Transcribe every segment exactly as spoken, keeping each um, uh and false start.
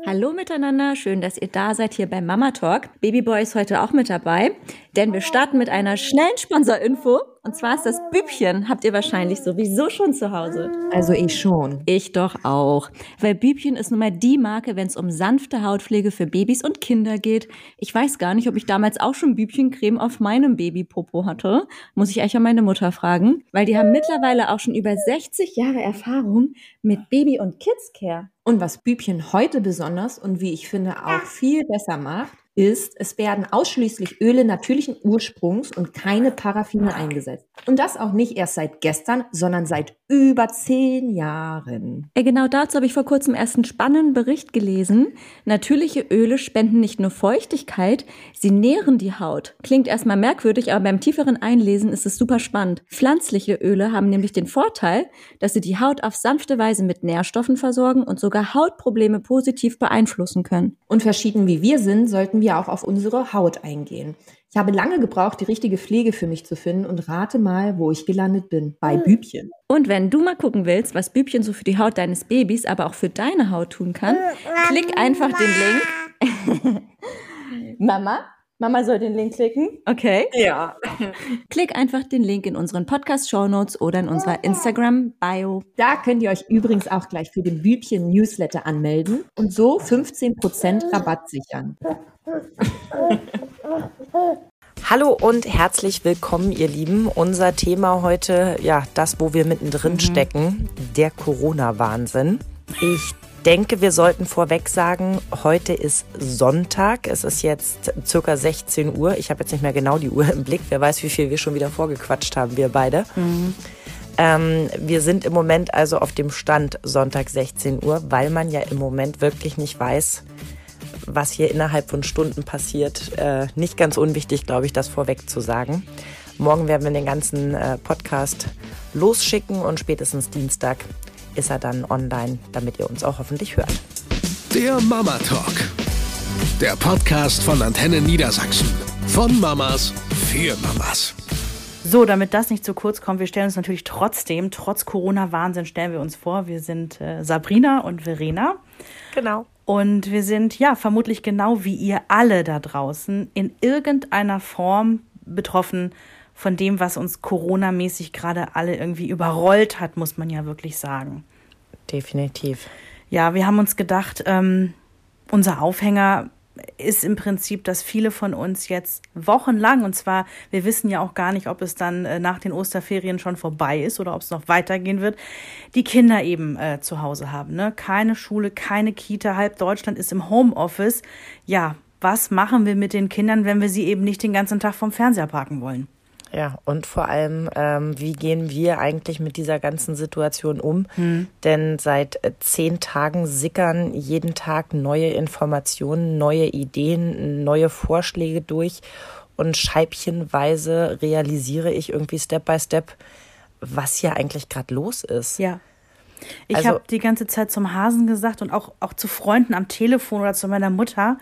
Hallo miteinander, schön, dass ihr da seid hier beim Mama Talk. Babyboy ist heute auch mit dabei, denn wir starten mit einer schnellen Sponsorinfo. Und zwar ist das Bübchen, habt ihr wahrscheinlich sowieso schon zu Hause. Also ich schon. Ich doch auch. Weil Bübchen ist nun mal die Marke, wenn es um sanfte Hautpflege für Babys und Kinder geht. Ich weiß gar nicht, ob ich damals auch schon Bübchencreme auf meinem Babypopo hatte. Muss ich eigentlich an meine Mutter fragen. Weil die haben mittlerweile auch schon über sechzig Jahre Erfahrung mit Baby- und Kidscare. Und was Bübchen heute besonders und wie ich finde auch viel besser macht, ist, es werden ausschließlich Öle natürlichen Ursprungs und keine Paraffine eingesetzt. Und das auch nicht erst seit gestern, sondern seit über zehn Jahren. Äh, Genau dazu habe ich vor kurzem erst einen spannenden Bericht gelesen. Natürliche Öle spenden nicht nur Feuchtigkeit, sie nähren die Haut. Klingt erstmal merkwürdig, aber beim tieferen Einlesen ist es super spannend. Pflanzliche Öle haben nämlich den Vorteil, dass sie die Haut auf sanfte Weise mit Nährstoffen versorgen und sogar Hautprobleme positiv beeinflussen können. Und verschieden wie wir sind, sollten wir auch auf unsere Haut eingehen. Ich habe lange gebraucht, die richtige Pflege für mich zu finden und rate mal, wo ich gelandet bin. Bei Bübchen. Und wenn du mal gucken willst, was Bübchen so für die Haut deines Babys, aber auch für deine Haut tun kann, klick einfach den Link. Mama? Mama soll den Link klicken? Okay. Ja. Klick einfach den Link in unseren Podcast-Shownotes oder in unserer Instagram-Bio. Da könnt ihr euch übrigens auch gleich für den Bübchen-Newsletter anmelden und so fünfzehn Prozent Rabatt sichern. Hallo und herzlich willkommen, ihr Lieben. Unser Thema heute, ja, das, wo wir mittendrin mhm. stecken, der Corona-Wahnsinn. Ich denke, wir sollten vorweg sagen, heute ist Sonntag. Es ist jetzt circa sechzehn Uhr. Ich habe jetzt nicht mehr genau die Uhr im Blick. Wer weiß, wie viel wir schon wieder vorgequatscht haben, wir beide. Mhm. Ähm, wir sind im Moment also auf dem Stand Sonntag sechzehn Uhr, weil man ja im Moment wirklich nicht weiß, was hier innerhalb von Stunden passiert. Äh, nicht ganz unwichtig, glaube ich, das vorweg zu sagen. Morgen werden wir den ganzen äh, Podcast losschicken und spätestens Dienstag ist er dann online, damit ihr uns auch hoffentlich hört. Der Mama Talk. Der Podcast von Antenne Niedersachsen. Von Mamas für Mamas. So, damit das nicht zu kurz kommt, wir stellen uns natürlich trotzdem, trotz Corona-Wahnsinn, stellen wir uns vor, wir sind äh, Sabrina und Verena. Genau. Und wir sind ja vermutlich genau wie ihr alle da draußen in irgendeiner Form betroffen von dem, was uns Corona-mäßig gerade alle irgendwie überrollt hat, muss man ja wirklich sagen. Definitiv. Ja, wir haben uns gedacht, ähm, unser Aufhänger ist im Prinzip, dass viele von uns jetzt wochenlang, und zwar, wir wissen ja auch gar nicht, ob es dann äh, nach den Osterferien schon vorbei ist oder ob es noch weitergehen wird, die Kinder eben äh, zu Hause haben. Ne? Keine Schule, keine Kita, halb Deutschland ist im Homeoffice. Ja, was machen wir mit den Kindern, wenn wir sie eben nicht den ganzen Tag vom Fernseher parken wollen? Ja, und vor allem, ähm, wie gehen wir eigentlich mit dieser ganzen Situation um? Hm. Denn seit äh, zehn Tagen sickern jeden Tag neue Informationen, neue Ideen, neue Vorschläge durch. Und scheibchenweise realisiere ich irgendwie Step by Step, was hier eigentlich gerade los ist. Ja. Ich Also, habe die ganze Zeit zum Hasen gesagt und auch, auch zu Freunden am Telefon oder zu meiner Mutter,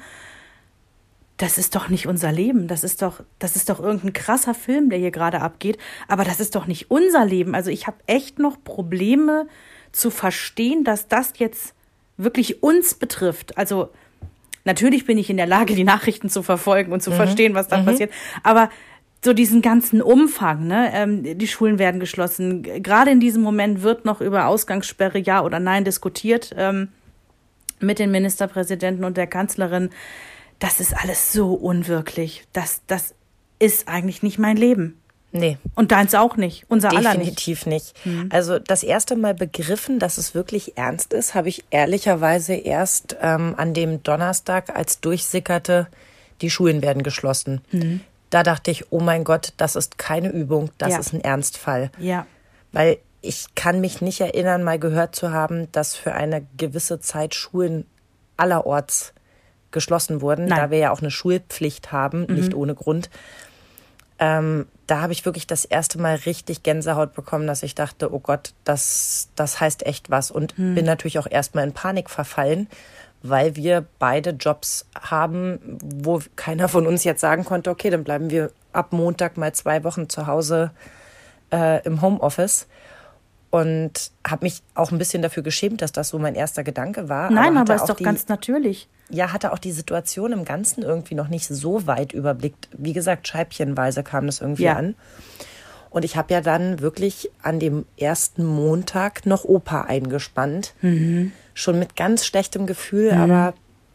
das ist doch nicht unser Leben. Das ist doch, das ist doch irgendein krasser Film, der hier gerade abgeht. Aber das ist doch nicht unser Leben. Also ich habe echt noch Probleme zu verstehen, dass das jetzt wirklich uns betrifft. Also natürlich bin ich in der Lage, die Nachrichten zu verfolgen und zu mhm. verstehen, was da mhm. passiert. Aber so diesen ganzen Umfang, ne? Ähm, die Schulen werden geschlossen. Gerade in diesem Moment wird noch über Ausgangssperre ja oder nein diskutiert ähm, mit den Ministerpräsidenten und der Kanzlerin. Das ist alles so unwirklich. Das, das ist eigentlich nicht mein Leben. Nee. Und deins auch nicht. Unser aller nicht. Definitiv nicht. Mhm. Also das erste Mal begriffen, dass es wirklich ernst ist, habe ich ehrlicherweise erst ähm, an dem Donnerstag, als durchsickerte, die Schulen werden geschlossen. Mhm. Da dachte ich, oh mein Gott, das ist keine Übung, das ja. ist ein Ernstfall. Ja. Weil ich kann mich nicht erinnern, mal gehört zu haben, dass für eine gewisse Zeit Schulen allerorts geschlossen wurden, Nein. da wir ja auch eine Schulpflicht haben, mhm. nicht ohne Grund. Ähm, da habe ich wirklich das erste Mal richtig Gänsehaut bekommen, dass ich dachte, oh Gott, das, das heißt echt was. Und mhm. bin natürlich auch erstmal in Panik verfallen, weil wir beide Jobs haben, wo keiner von uns jetzt sagen konnte, okay, dann bleiben wir ab Montag mal zwei Wochen zu Hause äh, im Homeoffice. Und habe mich auch ein bisschen dafür geschämt, dass das so mein erster Gedanke war. Nein, aber, aber ist doch die, ganz natürlich. Ja, hatte auch die Situation im Ganzen irgendwie noch nicht so weit überblickt. Wie gesagt, scheibchenweise kam das irgendwie Ja. an. Und ich habe ja dann wirklich an dem ersten Montag noch Opa eingespannt. Mhm. Schon mit ganz schlechtem Gefühl, Mhm. aber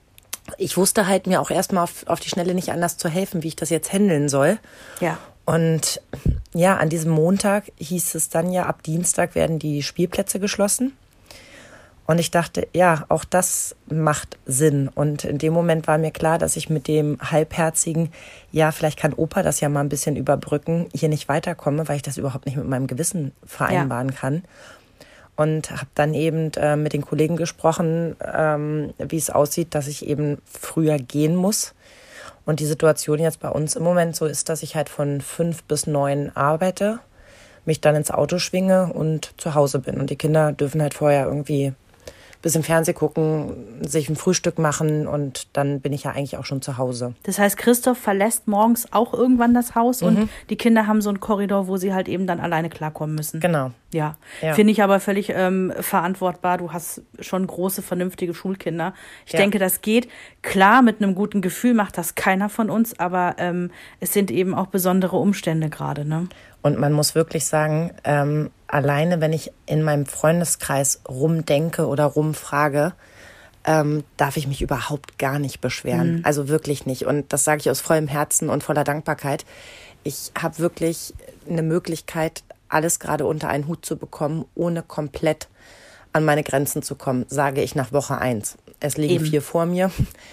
ich wusste halt mir auch erstmal auf, auf die Schnelle nicht anders zu helfen, wie ich das jetzt handeln soll. Ja. Und ja, an diesem Montag hieß es dann ja, ab Dienstag werden die Spielplätze geschlossen. Und ich dachte, ja, auch das macht Sinn. Und in dem Moment war mir klar, dass ich mit dem halbherzigen, ja, vielleicht kann Opa das ja mal ein bisschen überbrücken, hier nicht weiterkomme, weil ich das überhaupt nicht mit meinem Gewissen vereinbaren ja. kann. Und habe dann eben äh, mit den Kollegen gesprochen, ähm, wie es aussieht, dass ich eben früher gehen muss. Und die Situation jetzt bei uns im Moment so ist, dass ich halt von fünf bis neun arbeite, mich dann ins Auto schwinge und zu Hause bin. Und die Kinder dürfen halt vorher irgendwie ein bisschen Fernsehen gucken, sich ein Frühstück machen und dann bin ich ja eigentlich auch schon zu Hause. Das heißt, Christoph verlässt morgens auch irgendwann das Haus Mhm. und die Kinder haben so einen Korridor, wo sie halt eben dann alleine klarkommen müssen. Genau. Ja, Ja. finde ich aber völlig ähm, verantwortbar. Du hast schon große, vernünftige Schulkinder. Ich Ja. denke, das geht. Klar, mit einem guten Gefühl macht das keiner von uns, aber ähm, es sind eben auch besondere Umstände gerade, ne? Und man muss wirklich sagen, ähm, alleine wenn ich in meinem Freundeskreis rumdenke oder rumfrage, ähm, darf ich mich überhaupt gar nicht beschweren. Mhm. Also wirklich nicht. Und das sage ich aus vollem Herzen und voller Dankbarkeit. Ich habe wirklich eine Möglichkeit, alles gerade unter einen Hut zu bekommen, ohne komplett an meine Grenzen zu kommen, sage ich nach Woche eins. Es liegen Eben. vier vor mir.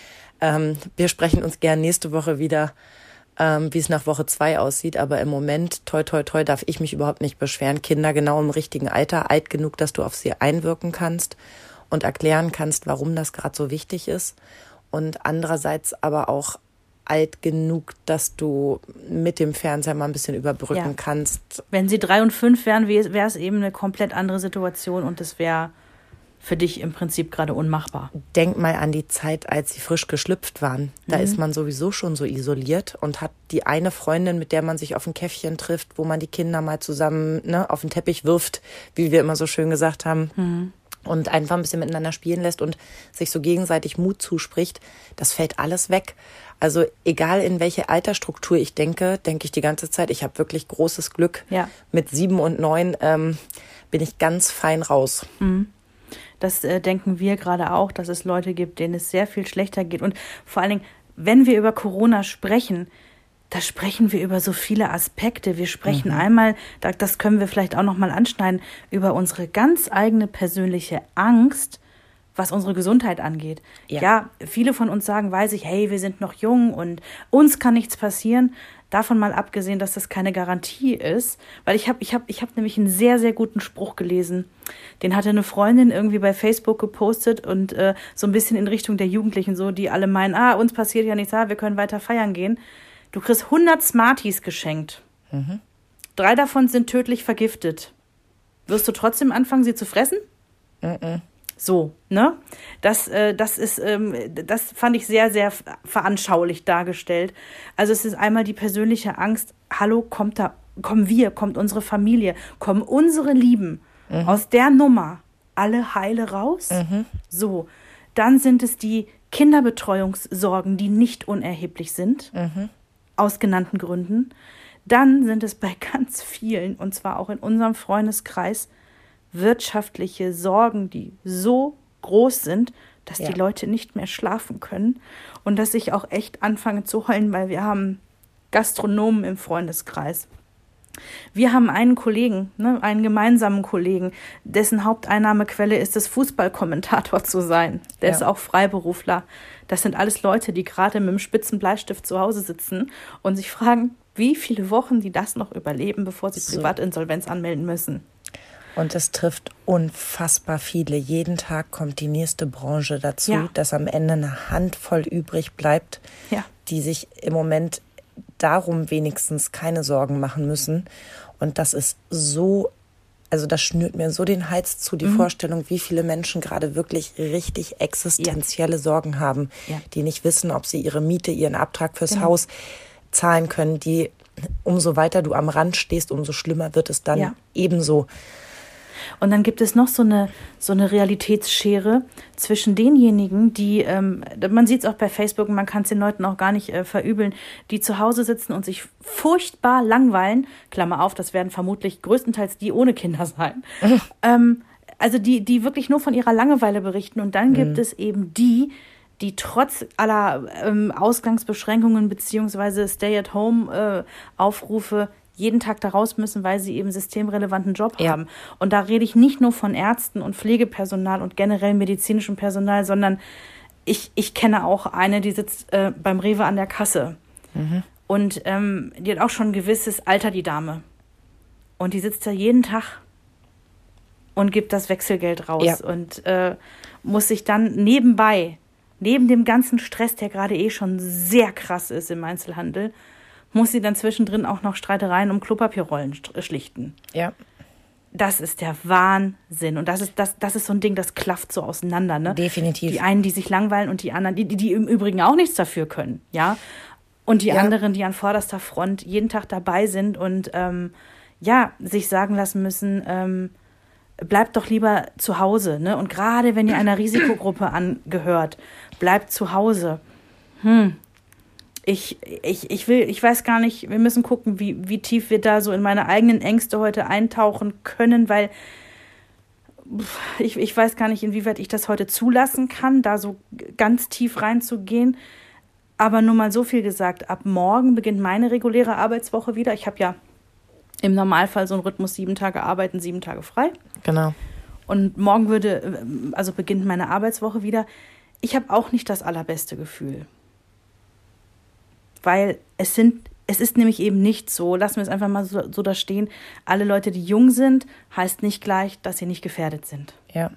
Ähm, wir sprechen uns gern nächste Woche wieder, ähm, wie es nach Woche zwei aussieht. Aber im Moment, toi, toi, toi, darf ich mich überhaupt nicht beschweren. Kinder genau im richtigen Alter, alt genug, dass du auf sie einwirken kannst und erklären kannst, warum das gerade so wichtig ist. Und andererseits aber auch alt genug, dass du mit dem Fernseher mal ein bisschen überbrücken Ja. kannst. Wenn sie drei und fünf wären, wäre es eben eine komplett andere Situation und es wäre für dich im Prinzip gerade unmachbar. Denk mal an die Zeit, als sie frisch geschlüpft waren. Da Mhm. ist man sowieso schon so isoliert und hat die eine Freundin, mit der man sich auf ein Käffchen trifft, wo man die Kinder mal zusammen ne, auf den Teppich wirft, wie wir immer so schön gesagt haben. Mhm. Und einfach ein bisschen miteinander spielen lässt und sich so gegenseitig Mut zuspricht, das fällt alles weg. Also egal in welche Altersstruktur ich denke, denke ich die ganze Zeit, ich habe wirklich großes Glück. Ja. Mit sieben und neun ähm, bin ich ganz fein raus. Das äh, denken wir gerade auch, dass es Leute gibt, denen es sehr viel schlechter geht. Und vor allen Dingen, wenn wir über Corona sprechen, da sprechen wir über so viele Aspekte. Wir sprechen einmal, da- das können wir vielleicht auch noch mal anschneiden, über unsere ganz eigene persönliche Angst, was unsere Gesundheit angeht. Ja. Ja, viele von uns sagen, weiß ich, hey, wir sind noch jung und uns kann nichts passieren. Davon mal abgesehen, dass das keine Garantie ist. Weil ich habe ich hab, ich hab nämlich einen sehr, sehr guten Spruch gelesen. Den hatte eine Freundin irgendwie bei Facebook gepostet und äh, so ein bisschen in Richtung der Jugendlichen, so die alle meinen, ah, uns passiert ja nichts, ah, wir können weiter feiern gehen. Du kriegst hundert Smarties geschenkt. Drei davon sind tödlich vergiftet. Wirst du trotzdem anfangen, sie zu fressen? So, ne? Das, äh, das ist, ähm, das fand ich sehr, sehr veranschaulich dargestellt. Also es ist einmal die persönliche Angst, hallo, kommt da, kommen wir, kommt unsere Familie, kommen unsere Lieben aus der Nummer alle heile raus? So, dann sind es die Kinderbetreuungssorgen, die nicht unerheblich sind, aus genannten Gründen. Dann sind es bei ganz vielen, und zwar auch in unserem Freundeskreis, wirtschaftliche Sorgen, die so groß sind, dass Ja. die Leute nicht mehr schlafen können und dass ich auch echt anfange zu heulen, weil wir haben Gastronomen im Freundeskreis. Wir haben einen Kollegen, ne, einen gemeinsamen Kollegen, dessen Haupteinnahmequelle ist es, Fußballkommentator zu sein. Der Ja. ist auch Freiberufler. Das sind alles Leute, die gerade mit einem spitzen Bleistift zu Hause sitzen und sich fragen, wie viele Wochen die das noch überleben, bevor sie So. Privatinsolvenz anmelden müssen. Und es trifft unfassbar viele. Jeden Tag kommt die nächste Branche dazu, Ja. dass am Ende eine Handvoll übrig bleibt, Ja. die sich im Moment darum wenigstens keine Sorgen machen müssen. Und das ist so, also das schnürt mir so den Hals zu, die Vorstellung, wie viele Menschen gerade wirklich richtig existenzielle Sorgen haben, Ja. die nicht wissen, ob sie ihre Miete, ihren Abtrag fürs Genau. Haus zahlen können, die umso weiter du am Rand stehst, umso schlimmer wird es dann Ja. ebenso. Und dann gibt es noch so eine, so eine Realitätsschere zwischen denjenigen, die, ähm, man sieht es auch bei Facebook, man kann es den Leuten auch gar nicht äh, verübeln, die zu Hause sitzen und sich furchtbar langweilen, Klammer auf, das werden vermutlich größtenteils die ohne Kinder sein, ähm, also die, die wirklich nur von ihrer Langeweile berichten. Und dann gibt mhm. es eben die, die trotz aller ähm, Ausgangsbeschränkungen beziehungsweise Stay-at-Home-Aufrufe jeden Tag da raus müssen, weil sie eben systemrelevanten Job ja. haben. Und da rede ich nicht nur von Ärzten und Pflegepersonal und generell medizinischem Personal, sondern ich, ich kenne auch eine, die sitzt äh, beim Rewe an der Kasse. Mhm. Und ähm, die hat auch schon ein gewisses Alter, die Dame. Und die sitzt da jeden Tag und gibt das Wechselgeld raus. Ja. Und äh, muss sich dann nebenbei neben dem ganzen Stress, der gerade eh schon sehr krass ist im Einzelhandel, muss sie dann zwischendrin auch noch Streitereien um Klopapierrollen schlichten. Ja. Das ist der Wahnsinn. Und das ist, das, das ist so ein Ding, das klafft so auseinander. Ne? Definitiv. Die einen, die sich langweilen und die anderen, die, die, die im Übrigen auch nichts dafür können. Ja. Und die ja. anderen, die an vorderster Front jeden Tag dabei sind und ähm, ja, sich sagen lassen müssen, ähm, bleibt doch lieber zu Hause. Ne? Und gerade wenn ihr einer Risikogruppe angehört, bleibt zu Hause. Hm. Ich, ich, ich will, ich weiß gar nicht, wir müssen gucken, wie, wie tief wir da so in meine eigenen Ängste heute eintauchen können, weil ich, ich weiß gar nicht, inwieweit ich das heute zulassen kann, da so ganz tief reinzugehen. Aber nur mal so viel gesagt, ab morgen beginnt meine reguläre Arbeitswoche wieder. Ich habe ja im Normalfall so einen Rhythmus, sieben Tage arbeiten, sieben Tage frei. Genau. Und morgen würde, also beginnt meine Arbeitswoche wieder. Ich habe auch nicht das allerbeste Gefühl. Weil es sind, es ist nämlich eben nicht so, lassen wir es einfach mal so, so da stehen, alle Leute, die jung sind, heißt nicht gleich, dass sie nicht gefährdet sind. Ja.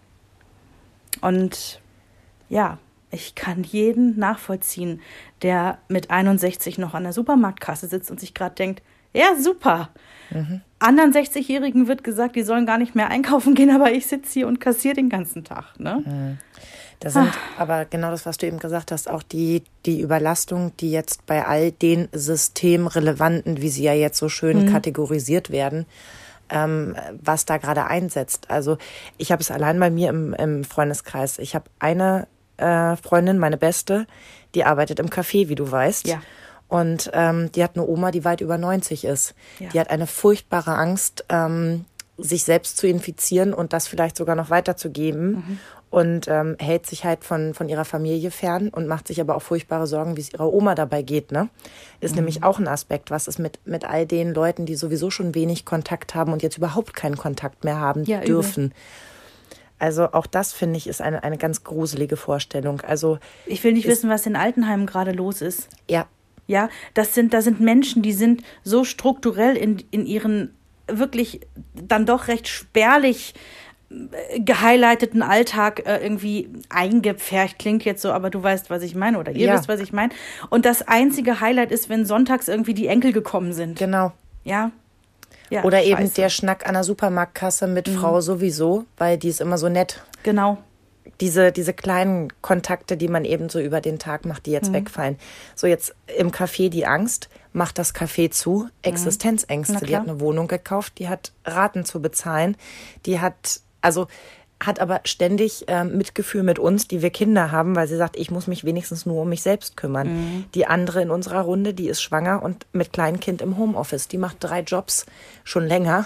Und ja, ich kann jeden nachvollziehen, der mit einundsechzig noch an der Supermarktkasse sitzt und sich gerade denkt, ja, super. Mhm. Anderen sechzigjährigen wird gesagt, die sollen gar nicht mehr einkaufen gehen, aber ich sitze hier und kassiere den ganzen Tag. Ne? Mhm. Das sind ah. aber genau das, was du eben gesagt hast, auch die, die Überlastung, die jetzt bei all den systemrelevanten, wie sie ja jetzt so schön mhm. kategorisiert werden, ähm, was da gerade einsetzt. Also ich habe es allein bei mir im, im Freundeskreis. Ich habe eine äh, Freundin, meine Beste, die arbeitet im Café, wie du weißt. Ja. Und ähm, die hat eine Oma, die weit über neunzig ist. Ja. Die hat eine furchtbare Angst, ähm, sich selbst zu infizieren und das vielleicht sogar noch weiterzugeben. Mhm. Und ähm, hält sich halt von, von ihrer Familie fern und macht sich aber auch furchtbare Sorgen, wie es ihrer Oma dabei geht. Ne? Ist mhm. nämlich auch ein Aspekt, was ist mit, mit all den Leuten, die sowieso schon wenig Kontakt haben und jetzt überhaupt keinen Kontakt mehr haben ja, dürfen. Übel. Also auch das, finde ich, ist eine, eine ganz gruselige Vorstellung. Also ich will nicht ist, wissen, was in Altenheimen gerade los ist. Ja. Ja, das sind, das sind Menschen, die sind so strukturell in, in ihren wirklich dann doch recht spärlich gehighlighteten Alltag äh, irgendwie eingepfercht, klingt jetzt so, aber du weißt, was ich meine, oder ihr ja. wisst, was ich meine. Und das einzige Highlight ist, wenn sonntags irgendwie die Enkel gekommen sind. Genau. Ja. ja oder scheiße. Eben der Schnack an der Supermarktkasse mit mhm. Frau sowieso, weil die ist immer so nett. Genau. Diese, diese kleinen Kontakte, die man eben so über den Tag macht, die jetzt mhm. wegfallen. So jetzt im Café die Angst, macht das Café zu, Existenzängste. Die hat eine Wohnung gekauft, die hat Raten zu bezahlen, die hat, also hat aber ständig äh, Mitgefühl mit uns, die wir Kinder haben, weil sie sagt, ich muss mich wenigstens nur um mich selbst kümmern. Mhm. Die andere in unserer Runde, die ist schwanger und mit Kleinkind im Homeoffice. Die macht drei Jobs schon länger,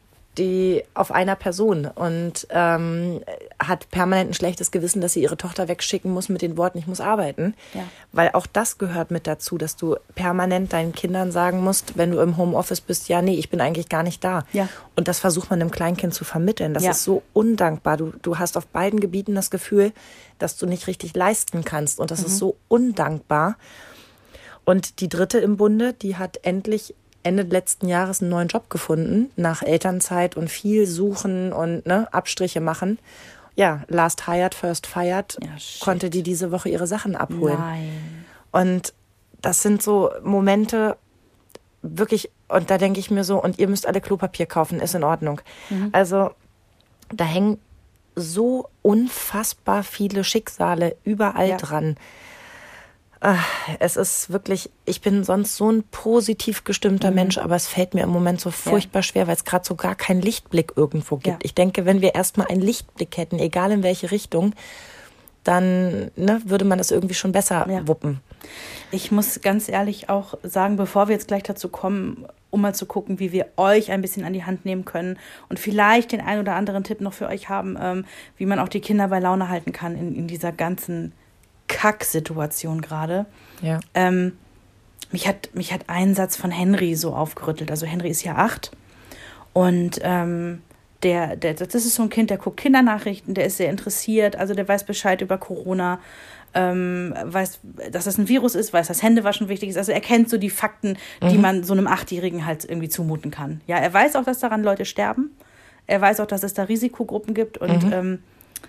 die auf einer Person und ähm, hat permanent ein schlechtes Gewissen, dass sie ihre Tochter wegschicken muss mit den Worten, ich muss arbeiten. Ja. Weil auch das gehört mit dazu, dass du permanent deinen Kindern sagen musst, wenn du im Homeoffice bist, ja, nee, ich bin eigentlich gar nicht da. Ja. Und das versucht man einem Kleinkind zu vermitteln. Das ja. ist so undankbar. Du, du hast auf beiden Gebieten das Gefühl, dass du nicht richtig leisten kannst. Und das mhm. ist so undankbar. Und die dritte im Bunde, die hat endlich Ende letzten Jahres einen neuen Job gefunden, nach Elternzeit und viel suchen und ne, Abstriche machen. Ja, last hired, first fired, ja, konnte die diese Woche ihre Sachen abholen. Nein. Und das sind so Momente, wirklich, und da denke ich mir so, und ihr müsst alle Klopapier kaufen, ist in Ordnung. Mhm. Also da hängen so unfassbar viele Schicksale überall ja. dran. Es ist wirklich, ich bin sonst so ein positiv gestimmter mhm. Mensch, aber es fällt mir im Moment so furchtbar ja. schwer, weil es gerade so gar keinen Lichtblick irgendwo gibt. Ja. Ich denke, wenn wir erstmal einen Lichtblick hätten, egal in welche Richtung, dann ne, würde man das irgendwie schon besser ja. wuppen. Ich muss ganz ehrlich auch sagen, bevor wir jetzt gleich dazu kommen, um mal zu gucken, wie wir euch ein bisschen an die Hand nehmen können und vielleicht den einen oder anderen Tipp noch für euch haben, ähm, wie man auch die Kinder bei Laune halten kann in, in dieser ganzen Kacksituation gerade. Ja. Ähm, mich hat, mich hat ein Satz von Henry so aufgerüttelt. Also Henry ist ja acht und ähm, der, der, das ist so ein Kind, der guckt Kindernachrichten, der ist sehr interessiert, also der weiß Bescheid über Corona, ähm, weiß, dass das ein Virus ist, weiß, dass Händewaschen wichtig ist. Also er kennt so die Fakten, die mhm. man so einem Achtjährigen halt irgendwie zumuten kann. Ja, er weiß auch, dass daran Leute sterben. Er weiß auch, dass es da Risikogruppen gibt und mhm. ähm,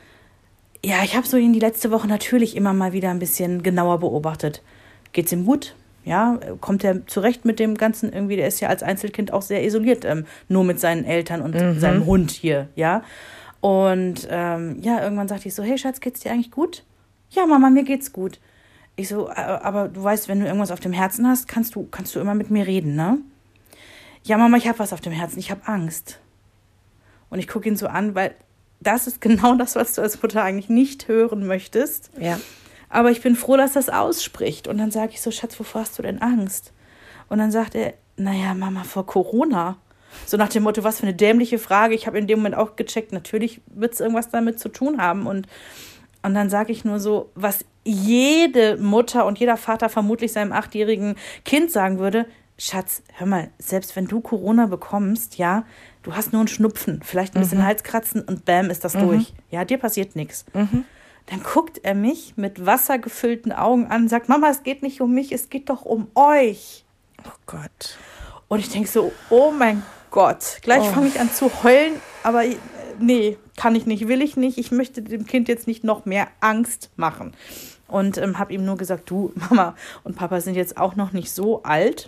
ja, ich habe so ihn die letzte Woche natürlich immer mal wieder ein bisschen genauer beobachtet. Geht's ihm gut? Ja, kommt er zurecht mit dem Ganzen irgendwie? Der ist ja als Einzelkind auch sehr isoliert, ähm, nur mit seinen Eltern und mhm. seinem Hund hier, ja. Und ähm, ja, irgendwann sagte ich so, hey Schatz, geht's dir eigentlich gut? Ja, Mama, mir geht's gut. Ich so, aber du weißt, wenn du irgendwas auf dem Herzen hast, kannst du, kannst du immer mit mir reden, ne? Ja, Mama, ich habe was auf dem Herzen, ich habe Angst. Und ich gucke ihn so an, weil das ist genau das, was du als Mutter eigentlich nicht hören möchtest. Ja. Aber ich bin froh, dass das ausspricht. Und dann sage ich so, Schatz, wovor hast du denn Angst? Und dann sagt er, naja, Mama, vor Corona. So nach dem Motto, was für eine dämliche Frage. Ich habe in dem Moment auch gecheckt, natürlich wird es irgendwas damit zu tun haben. Und, und dann sage ich nur so, was jede Mutter und jeder Vater vermutlich seinem achtjährigen Kind sagen würde, Schatz, hör mal, selbst wenn du Corona bekommst, ja, du hast nur einen Schnupfen, vielleicht ein bisschen mhm. Halskratzen und bam, ist das mhm. durch. Ja, dir passiert nichts. Mhm. Dann guckt er mich mit wassergefüllten Augen an und sagt, Mama, es geht nicht um mich, es geht doch um euch. Oh Gott. Und ich denke so, oh mein Gott, gleich oh. fange ich an zu heulen, aber nee, kann ich nicht, will ich nicht. Ich möchte dem Kind jetzt nicht noch mehr Angst machen. Und ähm, habe ihm nur gesagt, du, Mama und Papa sind jetzt auch noch nicht so alt,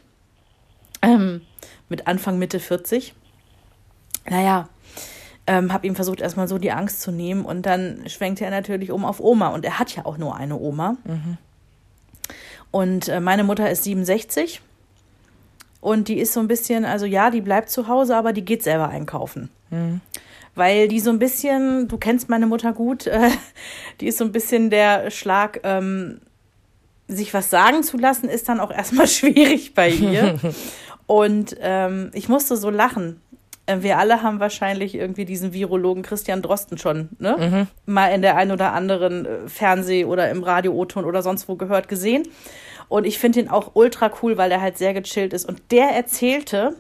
ähm, mit Anfang, Mitte vierzig. Naja, ähm, habe ihm versucht, erstmal so die Angst zu nehmen und dann schwenkte er natürlich um auf Oma und er hat ja auch nur eine Oma. Mhm. Und äh, meine Mutter ist siebenundsechzig und die ist so ein bisschen, also ja, die bleibt zu Hause, aber die geht selber einkaufen. Mhm. Weil die so ein bisschen, du kennst meine Mutter gut, äh, die ist so ein bisschen der Schlag, ähm, sich was sagen zu lassen, ist dann auch erstmal schwierig bei ihr. Und ähm, ich musste so lachen. Wir alle haben wahrscheinlich irgendwie diesen Virologen Christian Drosten schon ne? mhm. mal in der ein oder anderen Fernseh- oder im Radio-O-Ton oder sonst wo gehört, gesehen. Und ich finde ihn auch ultra cool, weil er halt sehr gechillt ist. Und der erzählte,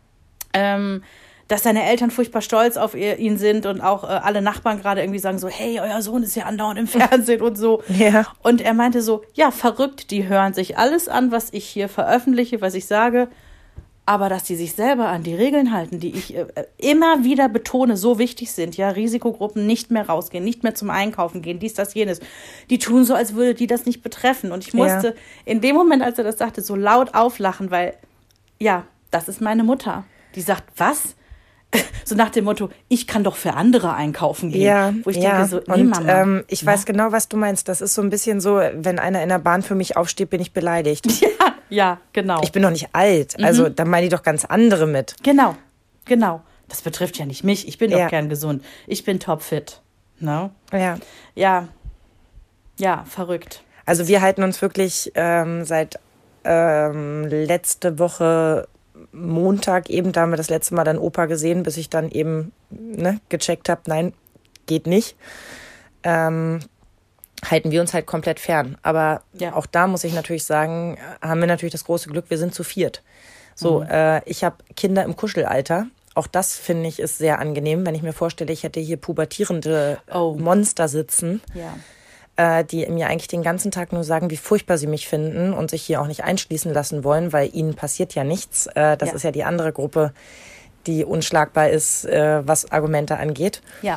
ähm, dass seine Eltern furchtbar stolz auf ihn sind und auch äh, alle Nachbarn gerade irgendwie sagen so, hey, euer Sohn ist ja andauernd im Fernsehen und so. Ja. Und er meinte so, ja, verrückt, die hören sich alles an, was ich hier veröffentliche, was ich sage. Aber dass die sich selber an die Regeln halten, die ich äh, immer wieder betone, so wichtig sind, ja, Risikogruppen nicht mehr rausgehen, nicht mehr zum Einkaufen gehen, dies, das, jenes. Die tun so, als würde die das nicht betreffen. Und ich musste ja. in dem Moment, als er das sagte, so laut auflachen, weil, ja, das ist meine Mutter. Die sagt, was? So nach dem Motto, ich kann doch für andere einkaufen gehen. Ja, wo ich ja. denke so, nee, und Mama. Ähm, ich ja. weiß genau, was du meinst. Das ist so ein bisschen so, wenn einer in der Bahn für mich aufsteht, bin ich beleidigt. Ja, ja, genau. Ich bin doch nicht alt. Mhm. Also da meine ich doch ganz andere mit. Genau, genau. Das betrifft ja nicht mich. Ich bin ja. doch kerngesund. Ich bin topfit. No? Ja. Ja. Ja, verrückt. Also wir halten uns wirklich ähm, seit ähm, letzte Woche Montag eben, da haben wir das letzte Mal dann Opa gesehen, bis ich dann eben ne, gecheckt habe, nein, geht nicht. Ähm, halten wir uns halt komplett fern. Aber ja. auch da muss ich natürlich sagen, haben wir natürlich das große Glück, wir sind zu viert. So, mhm. äh, ich habe Kinder im Kuschelalter. Auch das, finde ich, ist sehr angenehm, wenn ich mir vorstelle, ich hätte hier pubertierende oh. Monster sitzen. Ja. die mir eigentlich den ganzen Tag nur sagen, wie furchtbar sie mich finden und sich hier auch nicht einschließen lassen wollen, weil ihnen passiert ja nichts. Das ja. ist ja die andere Gruppe, die unschlagbar ist, was Argumente angeht. Ja.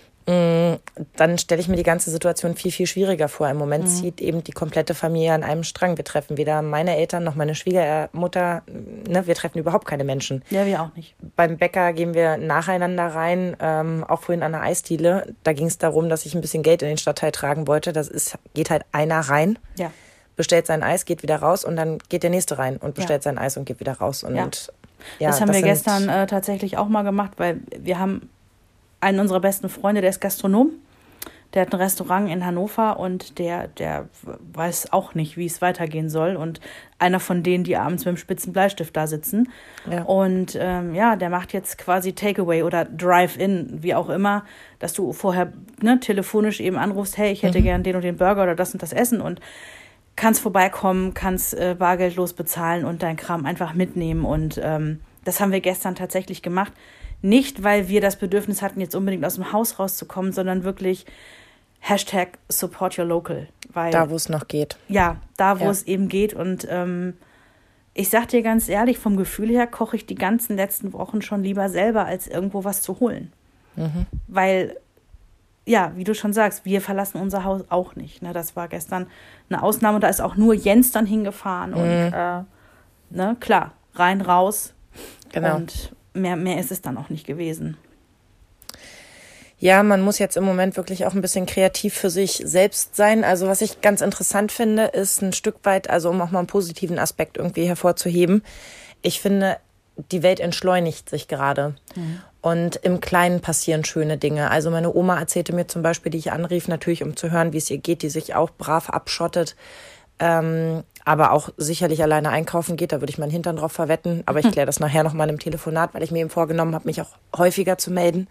Dann stelle ich mir die ganze Situation viel, viel schwieriger vor. Im Moment mhm. zieht eben die komplette Familie an einem Strang. Wir treffen weder meine Eltern noch meine Schwiegermutter. Ne, wir treffen überhaupt keine Menschen. Ja, wir auch nicht. Beim Bäcker gehen wir nacheinander rein, ähm, auch vorhin an der Eisdiele. Da ging es darum, dass ich ein bisschen Geld in den Stadtteil tragen wollte. Das ist, geht halt einer rein. Ja. bestellt sein Eis, geht wieder raus und dann geht der nächste rein und bestellt Ja. sein Eis und geht wieder raus. Und Ja. ja, das haben wir sind- gestern äh, tatsächlich auch mal gemacht, weil wir haben einen unserer besten Freunde, der ist Gastronom. Der hat ein Restaurant in Hannover und der, der weiß auch nicht, wie es weitergehen soll. Und einer von denen, die abends mit dem spitzen Bleistift da sitzen. Ja. Und ähm, ja, der macht jetzt quasi Takeaway oder Drive-In, wie auch immer, dass du vorher ne, telefonisch eben anrufst, hey, ich hätte Mhm. gern den und den Burger oder das und das Essen und kannst vorbeikommen, kannst äh, bargeldlos bezahlen und dein Kram einfach mitnehmen. Und ähm, das haben wir gestern tatsächlich gemacht. Nicht, weil wir das Bedürfnis hatten, jetzt unbedingt aus dem Haus rauszukommen, sondern wirklich Hashtag Support Your Local. Weil, Da, wo es noch geht. ja, da, wo Ja. es eben geht. Und ähm, ich sag dir ganz ehrlich, vom Gefühl her koche ich die ganzen letzten Wochen schon lieber selber, als irgendwo was zu holen. Mhm. Weil, ja, wie du schon sagst, wir verlassen unser Haus auch nicht. Ne? Das war gestern eine Ausnahme. Da ist auch nur Jens dann hingefahren. Und äh, ne, klar, rein, raus. Genau. Und mehr, mehr ist es dann auch nicht gewesen. Ja, man muss jetzt im Moment wirklich auch ein bisschen kreativ für sich selbst sein. Also was ich ganz interessant finde, ist ein Stück weit, also um auch mal einen positiven Aspekt irgendwie hervorzuheben. Ich finde, die Welt entschleunigt sich gerade. Mhm. Und im Kleinen passieren schöne Dinge. Also meine Oma erzählte mir zum Beispiel, die ich anrief, natürlich um zu hören, wie es ihr geht, die sich auch brav abschottet, ähm, aber auch sicherlich alleine einkaufen geht. Da würde ich meinen Hintern drauf verwetten. Aber ich kläre das nachher noch mal im Telefonat, weil ich mir eben vorgenommen habe, mich auch häufiger zu melden.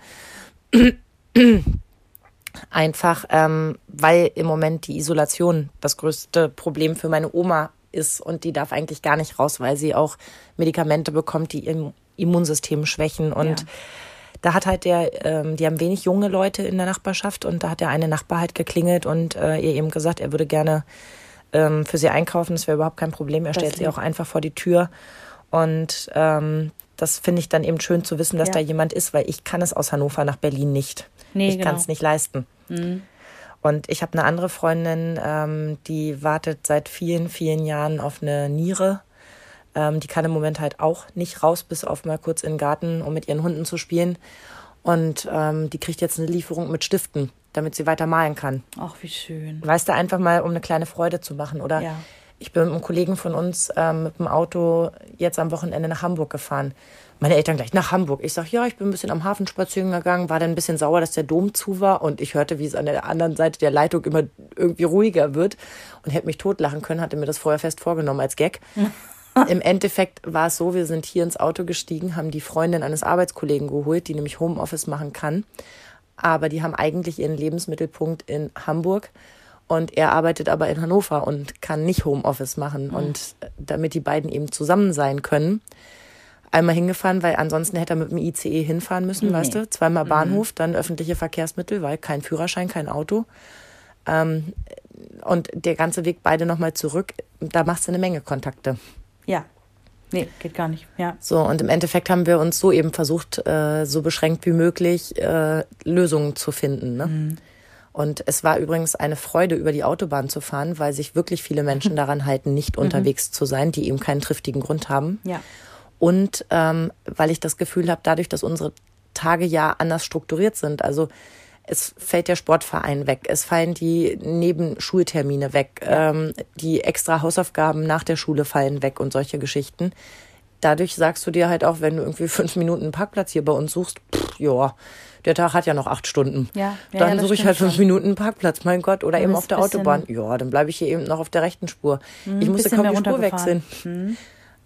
Einfach, ähm, weil im Moment die Isolation das größte Problem für meine Oma ist und die darf eigentlich gar nicht raus, weil sie auch Medikamente bekommt, die ihr Immunsystem schwächen. Und Ja. da hat halt der, ähm, die haben wenig junge Leute in der Nachbarschaft und da hat der eine Nachbar halt geklingelt und äh, ihr eben gesagt, er würde gerne ähm, für sie einkaufen. Das wäre überhaupt kein Problem. Er Das stellt sie lieb. auch einfach vor die Tür und ähm, das finde ich dann eben schön zu wissen, dass Ja. da jemand ist, weil ich kann es aus Hannover nach Berlin nicht. Nee, ich genau. kann es nicht leisten. Mhm. Und ich habe eine andere Freundin, ähm, die wartet seit vielen, vielen Jahren auf eine Niere. Ähm, die kann im Moment halt auch nicht raus, bis auf mal kurz in den Garten, um mit ihren Hunden zu spielen. Und ähm, die kriegt jetzt eine Lieferung mit Stiften, damit sie weiter malen kann. Ach, wie schön. Weißt du, einfach mal, um eine kleine Freude zu machen. Oder Ja. ich bin mit einem Kollegen von uns ähm, mit dem Auto jetzt am Wochenende nach Hamburg gefahren. Meine Eltern gleich, nach Hamburg. Ich sag, ja, ich bin ein bisschen am Hafen spazieren gegangen, war dann ein bisschen sauer, dass der Dom zu war. Und ich hörte, wie es an der anderen Seite der Leitung immer irgendwie ruhiger wird. Und hätte mich totlachen können, hatte mir das vorher fest vorgenommen als Gag. Im Endeffekt war es so, wir sind hier ins Auto gestiegen, haben die Freundin eines Arbeitskollegen geholt, die nämlich Homeoffice machen kann. Aber die haben eigentlich ihren Lebensmittelpunkt in Hamburg. Und er arbeitet aber in Hannover und kann nicht Homeoffice machen. Mhm. Und damit die beiden eben zusammen sein können, einmal hingefahren, weil ansonsten hätte er mit dem I C E hinfahren müssen, nee. weißt du? Zweimal Bahnhof, mhm. dann öffentliche Verkehrsmittel, weil kein Führerschein, kein Auto. Ähm, und der ganze Weg beide nochmal zurück, da machst du eine Menge Kontakte. Ja, nee, geht gar nicht, ja. So, und im Endeffekt haben wir uns so eben versucht, äh, so beschränkt wie möglich äh, Lösungen zu finden, ne? Mhm. Und es war übrigens eine Freude, über die Autobahn zu fahren, weil sich wirklich viele Menschen daran halten, nicht unterwegs zu sein, die eben keinen triftigen Grund haben. Ja. Und ähm, weil ich das Gefühl habe, dadurch, dass unsere Tage ja anders strukturiert sind, also es fällt der Sportverein weg, es fallen die Nebenschultermine weg, ähm, die extra Hausaufgaben nach der Schule fallen weg und solche Geschichten. Dadurch sagst du dir halt auch, wenn du irgendwie fünf Minuten einen Parkplatz hier bei uns suchst, pff, ja, der Tag hat ja noch acht Stunden. Ja, ja, dann ja, suche ich halt fünf schon. Minuten einen Parkplatz, mein Gott. Oder Du eben bist auf der bisschen- Autobahn. Ja, dann bleibe ich hier eben noch auf der rechten Spur. Mhm, ich musste bisschen kaum mehr die Spur runtergefahren. wechseln.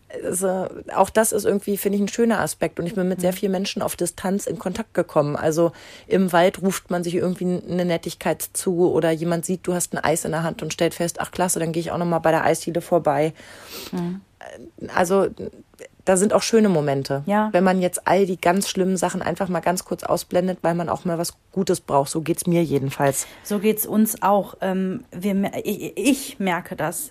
Also, auch das ist irgendwie, finde ich, ein schöner Aspekt. Und ich bin mit sehr vielen Menschen auf Distanz in Kontakt gekommen. Also im Wald ruft man sich irgendwie eine Nettigkeit zu oder jemand sieht, du hast ein Eis in der Hand und stellt fest, ach klasse, dann gehe ich auch nochmal bei der Eisdiele vorbei. Mhm. Also da sind auch schöne Momente. Ja. Wenn man jetzt all die ganz schlimmen Sachen einfach mal ganz kurz ausblendet, weil man auch mal was Gutes braucht. So geht's mir jedenfalls. So geht's uns auch. Ähm, wir, mer- ich, ich merke das.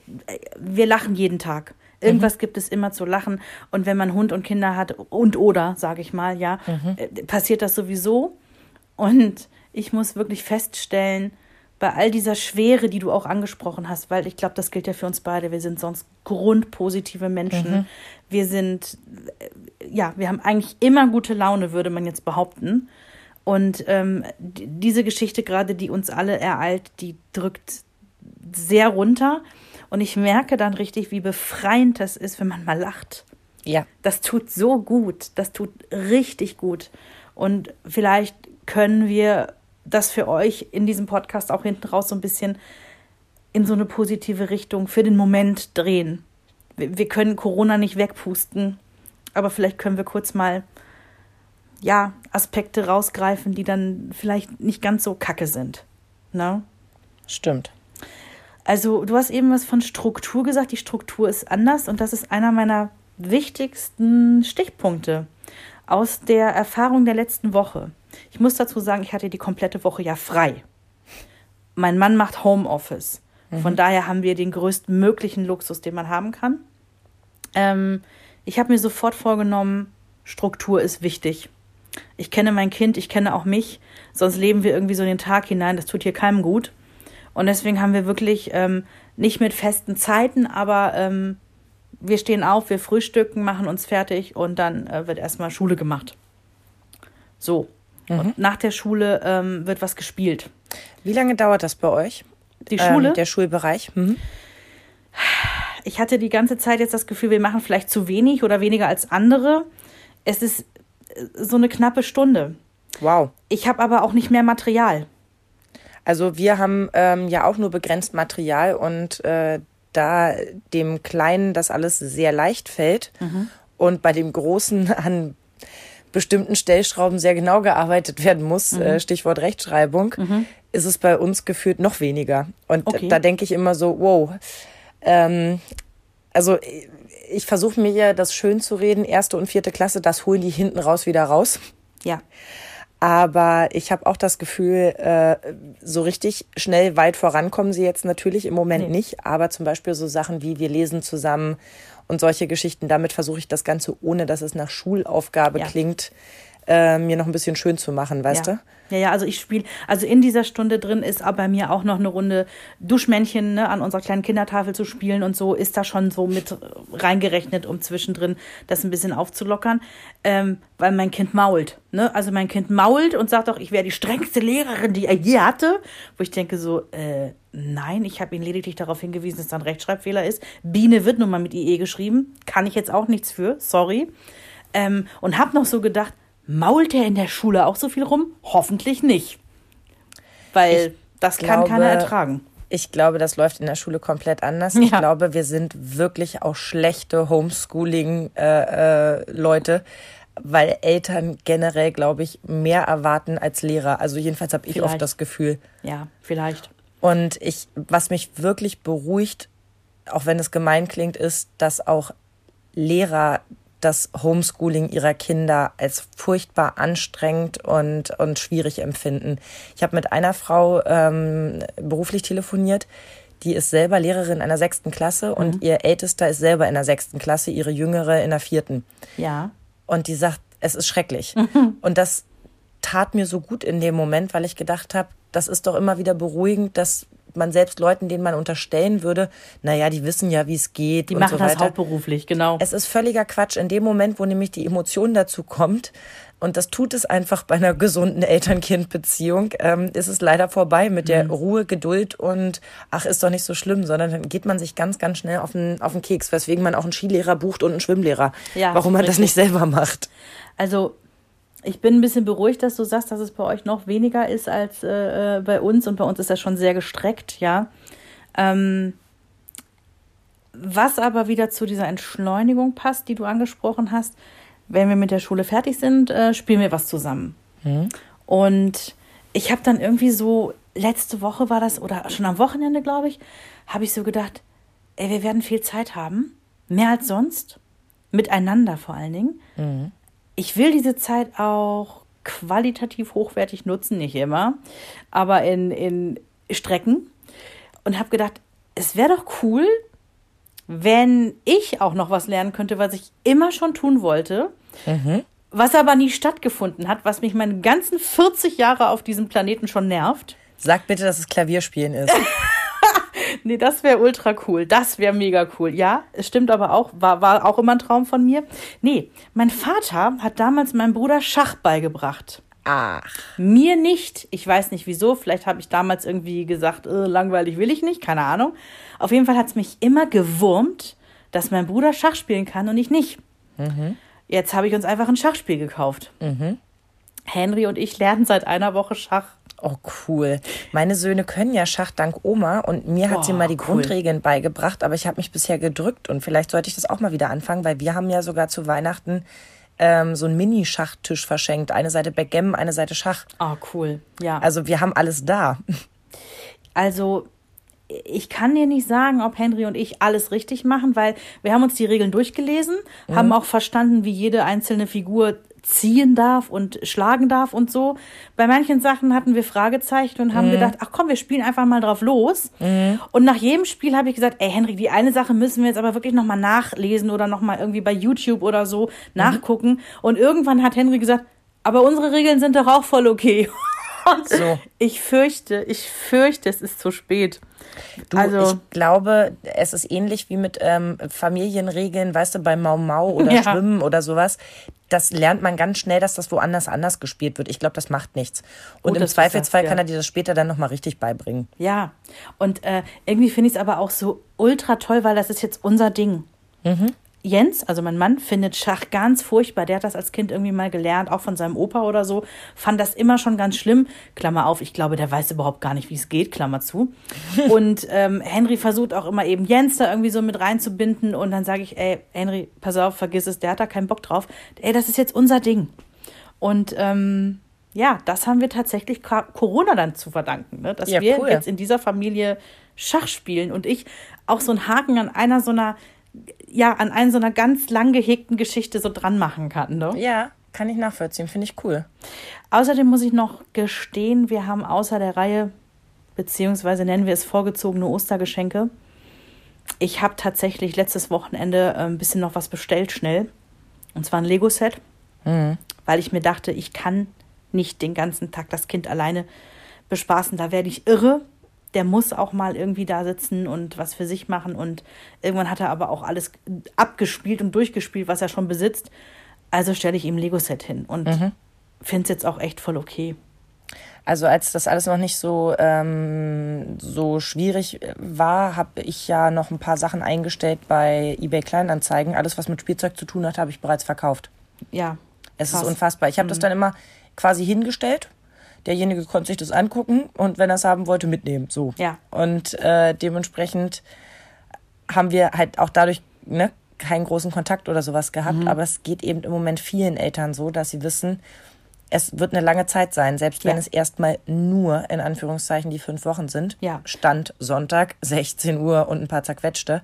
Wir lachen jeden Tag. Irgendwas mhm. gibt es immer zu lachen. Und wenn man Hund und Kinder hat und oder, sage ich mal, ja, mhm. äh, passiert das sowieso. Und ich muss wirklich feststellen, bei all dieser Schwere, die du auch angesprochen hast, weil ich glaube, das gilt ja für uns beide, wir sind sonst grundpositive Menschen. Mhm. Wir sind, äh, ja, wir haben eigentlich immer gute Laune, würde man jetzt behaupten. Und ähm, d- diese Geschichte gerade, die uns alle ereilt, die drückt sehr runter. Und ich merke dann richtig, wie befreiend das ist, wenn man mal lacht. Ja. Das tut so gut. Das tut richtig gut. Und vielleicht können wir das für euch in diesem Podcast auch hinten raus so ein bisschen in so eine positive Richtung für den Moment drehen. Wir, wir können Corona nicht wegpusten, aber vielleicht können wir kurz mal ja, Aspekte rausgreifen, die dann vielleicht nicht ganz so kacke sind. Ne? Stimmt. Also du hast eben was von Struktur gesagt. Die Struktur ist anders und das ist einer meiner wichtigsten Stichpunkte aus der Erfahrung der letzten Woche. Ich muss dazu sagen, ich hatte die komplette Woche ja frei. Mein Mann macht Homeoffice. Mhm. Von daher haben wir den größten möglichen Luxus, den man haben kann. Ähm, ich habe mir sofort vorgenommen, Struktur ist wichtig. Ich kenne mein Kind, ich kenne auch mich, sonst leben wir irgendwie so in den Tag hinein, das tut hier keinem gut. Und deswegen haben wir wirklich ähm, nicht mit festen Zeiten, aber ähm, wir stehen auf, wir frühstücken, machen uns fertig und dann äh, wird erstmal Schule gemacht. So, mhm. Und nach der Schule ähm, wird was gespielt. Wie lange dauert das bei euch? Die Schule? Ähm, der Schulbereich? Mhm. Ich hatte die ganze Zeit jetzt das Gefühl, wir machen vielleicht zu wenig oder weniger als andere. Es ist so eine knappe Stunde. Wow. Ich habe aber auch nicht mehr Material. Also wir haben ähm, ja auch nur begrenzt Material und äh, da dem Kleinen das alles sehr leicht fällt mhm. und bei dem Großen an bestimmten Stellschrauben sehr genau gearbeitet werden muss, mhm. äh, Stichwort Rechtschreibung, mhm. ist es bei uns gefühlt noch weniger. Und okay. da denke ich immer so, wow, ähm, also ich versuche mir ja das schön zu reden, erste und vierte Klasse, das holen die hinten raus wieder raus. Ja. Aber ich habe auch das Gefühl, äh, so richtig schnell weit vorankommen sie jetzt natürlich im Moment nee. nicht. Aber zum Beispiel so Sachen wie wir lesen zusammen und solche Geschichten, damit versuche ich das Ganze, ohne dass es nach Schulaufgabe ja. klingt, äh, mir noch ein bisschen schön zu machen, weißt ja. du? Ja, ja, also ich spiele, also in dieser Stunde drin ist aber bei mir auch noch eine Runde Duschmännchen, ne, an unserer kleinen Kindertafel zu spielen und so, ist da schon so mit reingerechnet, um zwischendrin das ein bisschen aufzulockern, ähm, weil mein Kind mault, ne, also mein Kind mault und sagt auch, ich wäre die strengste Lehrerin, die er je hatte, wo ich denke so, äh, nein, ich habe ihn lediglich darauf hingewiesen, dass da ein Rechtschreibfehler ist, Biene wird nun mal mit I E geschrieben, kann ich jetzt auch nichts für, sorry, ähm, und habe noch so gedacht, mault er in der Schule auch so viel rum? Hoffentlich nicht. Weil ich das kann glaube, keiner ertragen. Ich glaube, das läuft in der Schule komplett anders. Ja. Ich glaube, wir sind wirklich auch schlechte Homeschooling-Leute, äh, äh, weil Eltern generell, glaube ich, mehr erwarten als Lehrer. Also jedenfalls habe ich oft das Gefühl. Ja, vielleicht. Und ich, was mich wirklich beruhigt, auch wenn es gemein klingt, ist, dass auch Lehrer das Homeschooling ihrer Kinder als furchtbar anstrengend und, und schwierig empfinden. Ich habe mit einer Frau ähm, beruflich telefoniert, die ist selber Lehrerin einer sechsten Klasse mhm. und ihr Ältester ist selber in der sechsten Klasse, ihre Jüngere in der vierten. Ja. Und die sagt, es ist schrecklich. Mhm. Und das tat mir so gut in dem Moment, weil ich gedacht habe, das ist doch immer wieder beruhigend, dass man selbst Leuten, denen man unterstellen würde, naja, die wissen ja, wie es geht. Die und machen so weiter. Das hauptberuflich, genau. Es ist völliger Quatsch. In dem Moment, wo nämlich die Emotion dazu kommt, und das tut es einfach bei einer gesunden Eltern-Kind-Beziehung, ähm, ist es leider vorbei mit der mhm. Ruhe, Geduld und ach, ist doch nicht so schlimm, sondern dann geht man sich ganz, ganz schnell auf den, auf den Keks, weswegen man auch einen Skilehrer bucht und einen Schwimmlehrer. Ja, warum man richtig. Das nicht selber macht. Also ich bin ein bisschen beruhigt, dass du sagst, dass es bei euch noch weniger ist als äh, bei uns. Und bei uns ist das schon sehr gestreckt, ja. Ähm, was aber wieder zu dieser Entschleunigung passt, die du angesprochen hast, wenn wir mit der Schule fertig sind, äh, spielen wir was zusammen. Mhm. Und ich habe dann irgendwie so, letzte Woche war das, oder schon am Wochenende, glaube ich, habe ich so gedacht, ey, wir werden viel Zeit haben, mehr als sonst, miteinander vor allen Dingen. Mhm. Ich will diese Zeit auch qualitativ hochwertig nutzen, nicht immer, aber in, in Strecken. Und habe gedacht, es wäre doch cool, wenn ich auch noch was lernen könnte, was ich immer schon tun wollte, mhm. was aber nie stattgefunden hat, was mich meine ganzen vierzig Jahre auf diesem Planeten schon nervt. Sag bitte, dass es Klavierspielen ist. Nee, das wäre ultra cool. Das wäre mega cool. Ja, es stimmt aber auch, war, war auch immer ein Traum von mir. Nee, mein Vater hat damals meinem Bruder Schach beigebracht. Ach. Mir nicht. Ich weiß nicht wieso. Vielleicht habe ich damals irgendwie gesagt, äh, langweilig will ich nicht. Keine Ahnung. Auf jeden Fall hat es mich immer gewurmt, dass mein Bruder Schach spielen kann und ich nicht. Mhm. Jetzt habe ich uns einfach ein Schachspiel gekauft. Mhm. Henry und ich lernen seit einer Woche Schach. Oh, cool. Meine Söhne können ja Schach dank Oma und mir hat Oh, sie mal die cool. Grundregeln beigebracht, aber ich habe mich bisher gedrückt und vielleicht sollte ich das auch mal wieder anfangen, weil wir haben ja sogar zu Weihnachten ähm, so einen Mini-Schachtisch verschenkt. Eine Seite Backgammon, eine Seite Schach. Oh, cool. Ja. Also wir haben alles da. Also, ich kann dir nicht sagen, ob Henry und ich alles richtig machen, weil wir haben uns die Regeln durchgelesen, mhm. haben auch verstanden, wie jede einzelne Figur ziehen darf und schlagen darf und so. Bei manchen Sachen hatten wir Fragezeichen und haben mhm. gedacht, ach komm, wir spielen einfach mal drauf los. Mhm. Und nach jedem Spiel habe ich gesagt, ey Henry, die eine Sache müssen wir jetzt aber wirklich nochmal nachlesen oder nochmal irgendwie bei YouTube oder so nachgucken. Mhm. Und irgendwann hat Henry gesagt, aber unsere Regeln sind doch auch voll okay. Und so. ich fürchte, ich fürchte, es ist zu spät. Du, also, ich glaube, es ist ähnlich wie mit ähm, Familienregeln, weißt du, bei Mau Mau oder ja. Schwimmen oder sowas. Das lernt man ganz schnell, dass das woanders anders gespielt wird. Ich glaube, das macht nichts. Und Gut, im Zweifelsfall das, ja. kann er dir das später dann nochmal richtig beibringen. Ja, und äh, irgendwie finde ich es aber auch so ultra toll, weil das ist jetzt unser Ding. Mhm. Jens, also mein Mann, findet Schach ganz furchtbar. Der hat das als Kind irgendwie mal gelernt, auch von seinem Opa oder so. Fand das immer schon ganz schlimm. Klammer auf, ich glaube, der weiß überhaupt gar nicht, wie es geht, Klammer zu. Und ähm, Henry versucht auch immer eben Jens da irgendwie so mit reinzubinden. Und dann sage ich, ey, Henry, pass auf, vergiss es, der hat da keinen Bock drauf. Ey, das ist jetzt unser Ding. Und ähm, ja, das haben wir tatsächlich Corona dann zu verdanken, ne? Dass ja, wir cool. jetzt in dieser Familie Schach spielen. Und ich auch so einen Haken an einer so einer ja, an einer so einer ganz lang gehegten Geschichte so dran machen kann. Ne? Ja, kann ich nachvollziehen, finde ich cool. Außerdem muss ich noch gestehen, wir haben außer der Reihe, beziehungsweise nennen wir es vorgezogene Ostergeschenke, ich habe tatsächlich letztes Wochenende ein bisschen noch was bestellt, schnell. Und zwar ein Lego-Set, mhm. weil ich mir dachte, ich kann nicht den ganzen Tag das Kind alleine bespaßen, da werde ich irre. Der muss auch mal irgendwie da sitzen und was für sich machen. Und irgendwann hat er aber auch alles abgespielt und durchgespielt, was er schon besitzt. Also stelle ich ihm ein Lego-Set hin und mhm. finde es jetzt auch echt voll okay. Also als das alles noch nicht so, ähm, so schwierig war, habe ich ja noch ein paar Sachen eingestellt bei eBay Kleinanzeigen. Alles, was mit Spielzeug zu tun hat, habe ich bereits verkauft. Ja. Es krass. Ist unfassbar. Ich habe mhm. das dann immer quasi hingestellt. Derjenige konnte sich das angucken und wenn er es haben wollte, mitnehmen. So. Ja. Und äh, dementsprechend haben wir halt auch dadurch ne, keinen großen Kontakt oder sowas gehabt. Mhm. Aber es geht eben im Moment vielen Eltern so, dass sie wissen, es wird eine lange Zeit sein, selbst ja. wenn es erstmal nur in Anführungszeichen die fünf Wochen sind. Ja. Stand Sonntag, sechzehn Uhr und ein paar zerquetschte.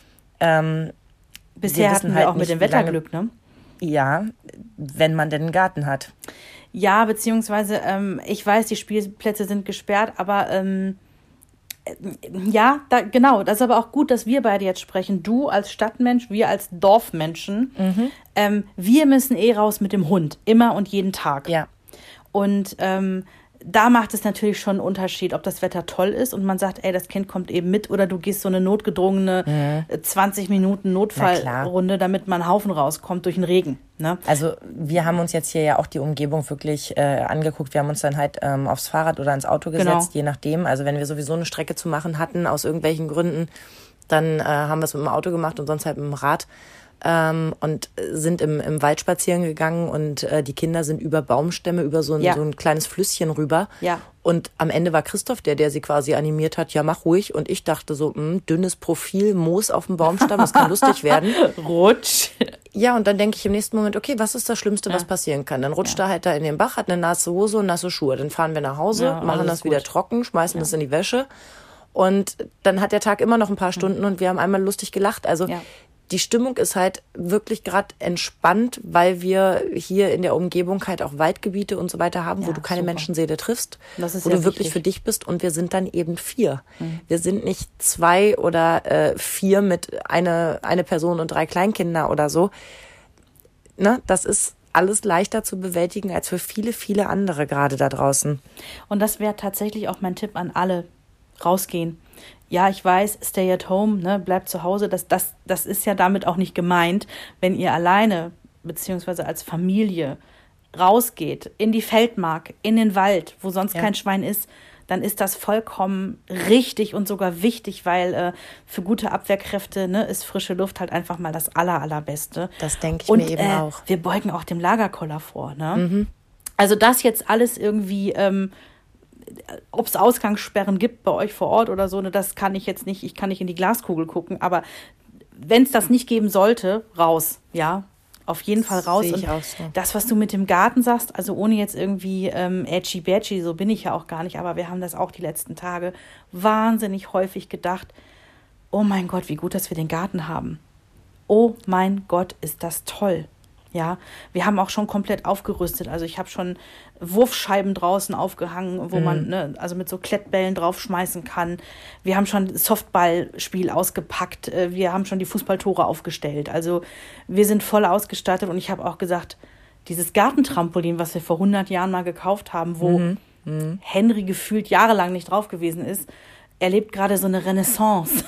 Ähm, Bisher hatten wir halt auch mit dem Wetterglück, ne? Ja, wenn man denn einen Garten hat. Ja, beziehungsweise, ähm, ich weiß, die Spielplätze sind gesperrt, aber ähm, äh, ja, da, genau, das ist aber auch gut, dass wir beide jetzt sprechen. Du als Stadtmensch, wir als Dorfmenschen. Mhm. Ähm, wir müssen eh raus mit dem Hund, immer und jeden Tag. Ja. Und ähm, da macht es natürlich schon einen Unterschied, ob das Wetter toll ist und man sagt, ey, das Kind kommt eben mit oder du gehst so eine notgedrungene mhm. zwanzig Minuten Notfallrunde, damit man einen Haufen rauskommt durch den Regen. Ne? Also wir haben uns jetzt hier ja auch die Umgebung wirklich äh, angeguckt. Wir haben uns dann halt ähm, aufs Fahrrad oder ins Auto gesetzt, genau. je nachdem. Also wenn wir sowieso eine Strecke zu machen hatten, aus irgendwelchen Gründen, dann äh, haben wir es mit dem Auto gemacht und sonst halt mit dem Rad. Ähm, und sind im, im Wald spazieren gegangen und äh, die Kinder sind über Baumstämme, über so ein, ja. so ein kleines Flüsschen rüber. Ja. Und am Ende war Christoph der, der sie quasi animiert hat, ja, mach ruhig. Und ich dachte so, mh, dünnes Profil, Moos auf dem Baumstamm, das kann lustig werden. Rutsch. Ja, und dann denke ich im nächsten Moment, okay, was ist das Schlimmste, was ja. passieren kann? Dann rutscht ja. er halt da in den Bach, hat eine nasse Hose und nasse Schuhe. Dann fahren wir nach Hause, ja, machen das gut. wieder trocken, schmeißen ja. das in die Wäsche. Und dann hat der Tag immer noch ein paar Stunden und wir haben einmal lustig gelacht. Also ja. die Stimmung ist halt wirklich gerade entspannt, weil wir hier in der Umgebung halt auch Waldgebiete und so weiter haben, ja, wo du keine super. Menschenseele triffst, das ist wo ja du wirklich wichtig. Für dich bist und wir sind dann eben vier. Mhm. Wir sind nicht zwei oder äh, vier mit eine, eine Person und drei Kleinkinder oder so. Ne? Das ist alles leichter zu bewältigen als für viele, viele andere gerade da draußen. Und das wäre tatsächlich auch mein Tipp an alle, rausgehen. Ja, ich weiß, stay at home, ne, bleibt zu Hause, das, das, das ist ja damit auch nicht gemeint, wenn ihr alleine, beziehungsweise als Familie rausgeht, in die Feldmark, in den Wald, wo sonst Ja. kein Schwein ist, dann ist das vollkommen richtig und sogar wichtig, weil äh, für gute Abwehrkräfte ne, ist frische Luft halt einfach mal das aller, allerbeste. Das denke ich und, mir eben äh, auch. Wir beugen auch dem Lagerkoller vor. Ne? Also das jetzt alles irgendwie, ähm, ob es Ausgangssperren gibt bei euch vor Ort oder so, ne, das kann ich jetzt nicht, ich kann nicht in die Glaskugel gucken, aber wenn es das nicht geben sollte, raus, ja. Auf jeden Fall raus. Sehe ich Und auch so. das, was du mit dem Garten sagst, also ohne jetzt irgendwie ähm, edgy-badgy, so bin ich ja auch gar nicht, aber wir haben das auch die letzten Tage wahnsinnig häufig gedacht, oh mein Gott, wie gut, dass wir den Garten haben. Oh mein Gott, ist das toll. Ja, wir haben auch schon komplett aufgerüstet. Also ich habe schon Wurfscheiben draußen aufgehangen, wo Mhm. man ne, also mit so Klettbällen draufschmeißen kann. Wir haben schon Softballspiel ausgepackt. Äh, Wir haben schon die Fußballtore aufgestellt. Also wir sind voll ausgestattet. Und ich habe auch gesagt, dieses Gartentrampolin, was wir vor hundert Jahren mal gekauft haben, wo Mhm. Henry gefühlt jahrelang nicht drauf gewesen ist, erlebt gerade so eine Renaissance.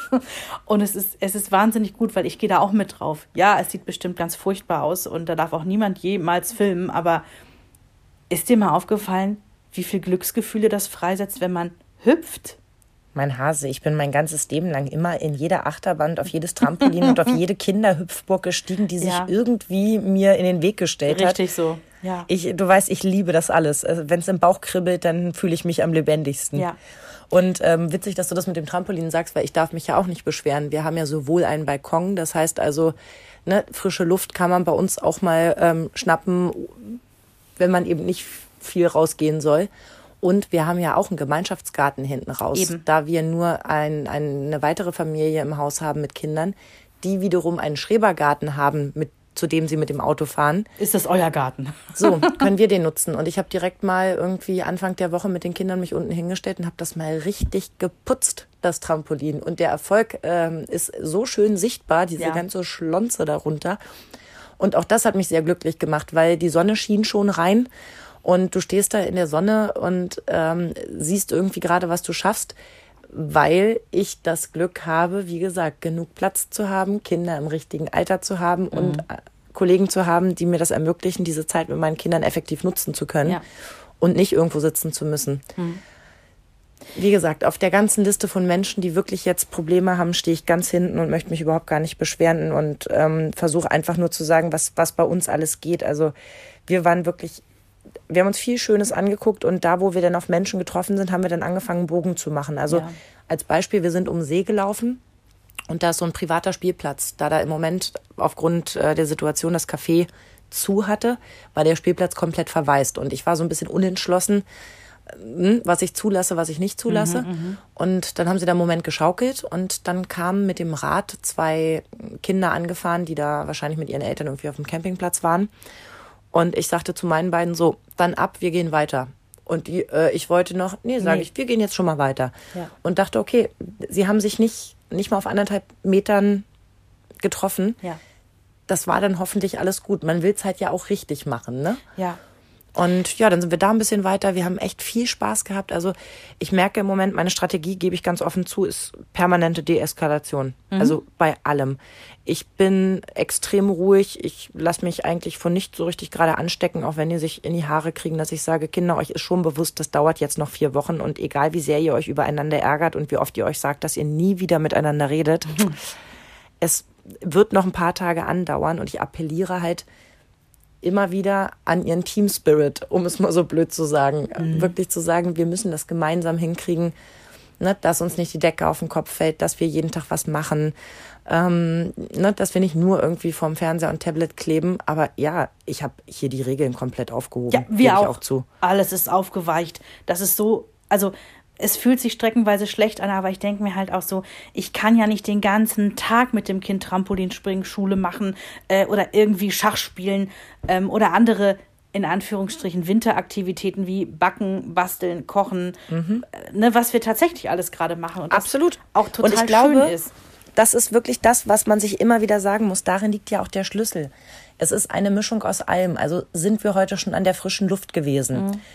Und es ist, es ist wahnsinnig gut, weil ich gehe da auch mit drauf. Ja, es sieht bestimmt ganz furchtbar aus und da darf auch niemand jemals filmen, aber ist dir mal aufgefallen, wie viel Glücksgefühle das freisetzt, wenn man hüpft? Mein Hase, ich bin mein ganzes Leben lang immer in jeder Achterbahn, und auf jedes Trampolin und auf jede Kinderhüpfburg gestiegen, die sich Ja. irgendwie mir in den Weg gestellt hat. Richtig so, ja. Ich, du weißt, ich liebe das alles. Wenn es im Bauch kribbelt, dann fühle ich mich am lebendigsten. Ja. Und ähm, witzig, dass du das mit dem Trampolin sagst, weil ich darf mich ja auch nicht beschweren. Wir haben ja sowohl einen Balkon, das heißt also, ne, frische Luft kann man bei uns auch mal ähm, schnappen, wenn man eben nicht viel rausgehen soll. Und wir haben ja auch einen Gemeinschaftsgarten hinten raus, Eben. da wir nur ein, ein, eine weitere Familie im Haus haben mit Kindern, die wiederum einen Schrebergarten haben, mit zu dem sie mit dem Auto fahren. Ist das euer Garten? So, können wir den nutzen. Und ich habe direkt mal irgendwie Anfang der Woche mit den Kindern mich unten hingestellt und habe das mal richtig geputzt, das Trampolin. Und der Erfolg ähm, ist so schön sichtbar, diese Ja. ganze Schlonze darunter. Und auch das hat mich sehr glücklich gemacht, weil die Sonne schien schon rein und du stehst da in der Sonne und ähm, siehst irgendwie gerade, was du schaffst, weil ich das Glück habe, wie gesagt, genug Platz zu haben, Kinder im richtigen Alter zu haben und äh, Kollegen zu haben, die mir das ermöglichen, diese Zeit mit meinen Kindern effektiv nutzen zu können Ja. und nicht irgendwo sitzen zu müssen. Wie gesagt, auf der ganzen Liste von Menschen, die wirklich jetzt Probleme haben, stehe ich ganz hinten und möchte mich überhaupt gar nicht beschweren und ähm, versuche einfach nur zu sagen, was, was bei uns alles geht. Also wir waren wirklich, wir haben uns viel Schönes angeguckt und da, wo wir dann auf Menschen getroffen sind, haben wir dann angefangen, einen Bogen zu machen. Also Ja. als Beispiel, wir sind um den See gelaufen und da ist so ein privater Spielplatz. Da da im Moment aufgrund äh, der Situation das Café zu hatte, war der Spielplatz komplett verwaist. Und ich war so ein bisschen unentschlossen, äh, was ich zulasse, was ich nicht zulasse. Und dann haben sie da einen Moment geschaukelt und dann kamen mit dem Rad zwei Kinder angefahren, die da wahrscheinlich mit ihren Eltern irgendwie auf dem Campingplatz waren. Und ich sagte zu meinen beiden so, dann ab, wir gehen weiter. Und die, äh, ich wollte noch, nee, sage Nee. ich, wir gehen jetzt schon mal weiter. Ja. Und dachte, okay, sie haben sich nicht, nicht mal auf anderthalb Metern getroffen. Ja. Das war dann hoffentlich alles gut. Man will es halt ja auch richtig machen, ne? Ja. Und ja, dann sind wir da ein bisschen weiter. Wir haben echt viel Spaß gehabt. Also ich merke im Moment, meine Strategie, gebe ich ganz offen zu, ist permanente Deeskalation. Also bei allem. Ich bin extrem ruhig. Ich lasse mich eigentlich von nichts so richtig gerade anstecken, auch wenn die sich in die Haare kriegen, dass ich sage, Kinder, euch ist schon bewusst, das dauert jetzt noch vier Wochen. Und egal, wie sehr ihr euch übereinander ärgert und wie oft ihr euch sagt, dass ihr nie wieder miteinander redet, es wird noch ein paar Tage andauern. Und ich appelliere halt immer wieder an ihren Team Spirit, um es mal so blöd zu sagen. Mhm. Wirklich zu sagen, wir müssen das gemeinsam hinkriegen, ne, dass uns nicht die Decke auf den Kopf fällt, dass wir jeden Tag was machen, ähm, ne, dass wir nicht nur irgendwie vorm Fernseher und Tablet kleben. Aber ja, ich habe hier die Regeln komplett aufgehoben. Ja, Gebe wir ich auch. auch zu. Alles ist aufgeweicht. Das ist so, also es fühlt sich streckenweise schlecht an, aber ich denke mir halt auch so, ich kann ja nicht den ganzen Tag mit dem Kind Trampolinspringen, Schule machen äh, oder irgendwie Schach spielen ähm, oder andere, in Anführungsstrichen, Winteraktivitäten wie Backen, Basteln, Kochen, äh, ne, was wir tatsächlich alles gerade machen. Und das Absolut. auch total Und ich glaube, schön ist. das ist wirklich das, was man sich immer wieder sagen muss. Darin liegt ja auch der Schlüssel. Es ist eine Mischung aus allem. Also sind wir heute schon an der frischen Luft gewesen?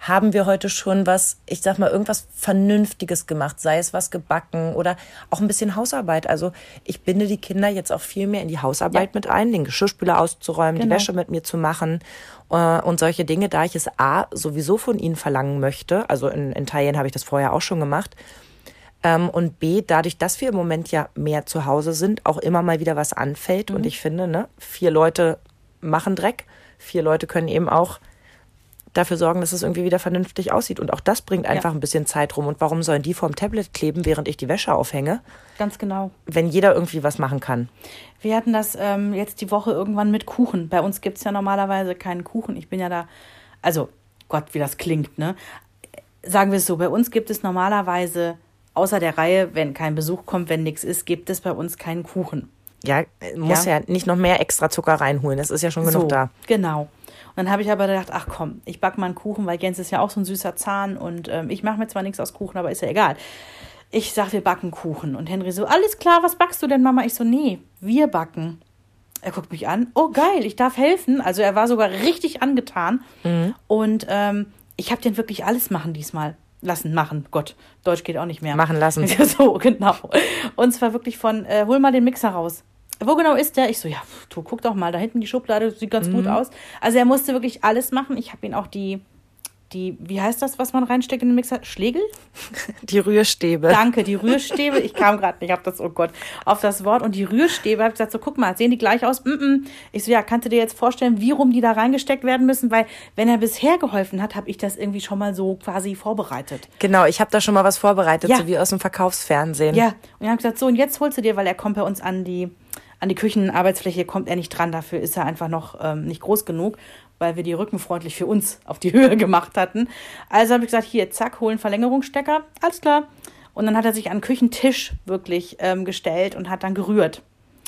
haben wir heute schon was, ich sag mal, irgendwas Vernünftiges gemacht, sei es was gebacken oder auch ein bisschen Hausarbeit. Also ich binde die Kinder jetzt auch viel mehr in die Hausarbeit ja. mit ein, den Geschirrspüler auszuräumen, genau. die Wäsche mit mir zu machen äh, und solche Dinge, da ich es A, sowieso von ihnen verlangen möchte, also in, in Teilen habe ich das vorher auch schon gemacht, ähm, und B, dadurch, dass wir im Moment ja mehr zu Hause sind, auch immer mal wieder was anfällt mhm. und ich finde, ne, vier Leute machen Dreck, vier Leute können eben auch dafür sorgen, dass es irgendwie wieder vernünftig aussieht. Und auch das bringt einfach ja. ein bisschen Zeit rum. Und warum sollen die vorm Tablet kleben, während ich die Wäsche aufhänge? Ganz genau. Wenn jeder irgendwie was machen kann. Wir hatten das ähm, jetzt die Woche irgendwann mit Kuchen. Bei uns gibt es ja normalerweise keinen Kuchen. Ich bin ja da, also Gott, wie das klingt, ne? Sagen wir es so, bei uns gibt es normalerweise, außer der Reihe, wenn kein Besuch kommt, wenn nichts ist, gibt es bei uns keinen Kuchen. Ja, muss ja, ja nicht noch mehr extra Zucker reinholen. Das ist ja schon genug so, da. Genau. Und dann habe ich aber gedacht, ach komm, ich backe mal einen Kuchen, weil Jens ist ja auch so ein süßer Zahn und ähm, ich mache mir zwar nichts aus Kuchen, aber ist ja egal. Ich sag, wir backen Kuchen. Und Henry so, alles klar, was backst du denn, Mama? Ich so, nee, wir backen. Er guckt mich an, oh geil, ich darf helfen. Also er war sogar richtig angetan. Mhm. Und ähm, ich habe den wirklich alles machen diesmal. Lassen, machen, Gott, Deutsch geht auch nicht mehr. Machen lassen. So, genau. Und zwar wirklich von, äh, hol mal den Mixer raus. Wo genau ist der? Ich so, ja, du guck doch mal, da hinten die Schublade, sieht ganz mhm. gut aus. Also er musste wirklich alles machen. Ich habe ihn auch die, die, wie heißt das, was man reinsteckt in den Mixer? Schlegel? Die Rührstäbe. Danke, die Rührstäbe. Ich kam gerade nicht auf das, oh Gott, auf das Wort. Und die Rührstäbe, habe ich gesagt, so guck mal, sehen die gleich aus? Mm-mm. Ich so, ja, kannst du dir jetzt vorstellen, wie rum die da reingesteckt werden müssen? Weil wenn er bisher geholfen hat, habe ich das irgendwie schon mal so quasi vorbereitet. Genau, ich habe da schon mal was vorbereitet, ja. so wie aus dem Verkaufsfernsehen. Ja, und ich habe gesagt, so und jetzt holst du dir, weil er kommt bei uns an die... An die Küchenarbeitsfläche kommt er nicht dran, dafür ist er einfach noch ähm, nicht groß genug, weil wir die rückenfreundlich für uns auf die Höhe gemacht hatten. Also habe ich gesagt, hier, zack, holen Verlängerungsstecker, alles klar. Und dann hat er sich an den Küchentisch wirklich ähm, gestellt und hat dann gerührt.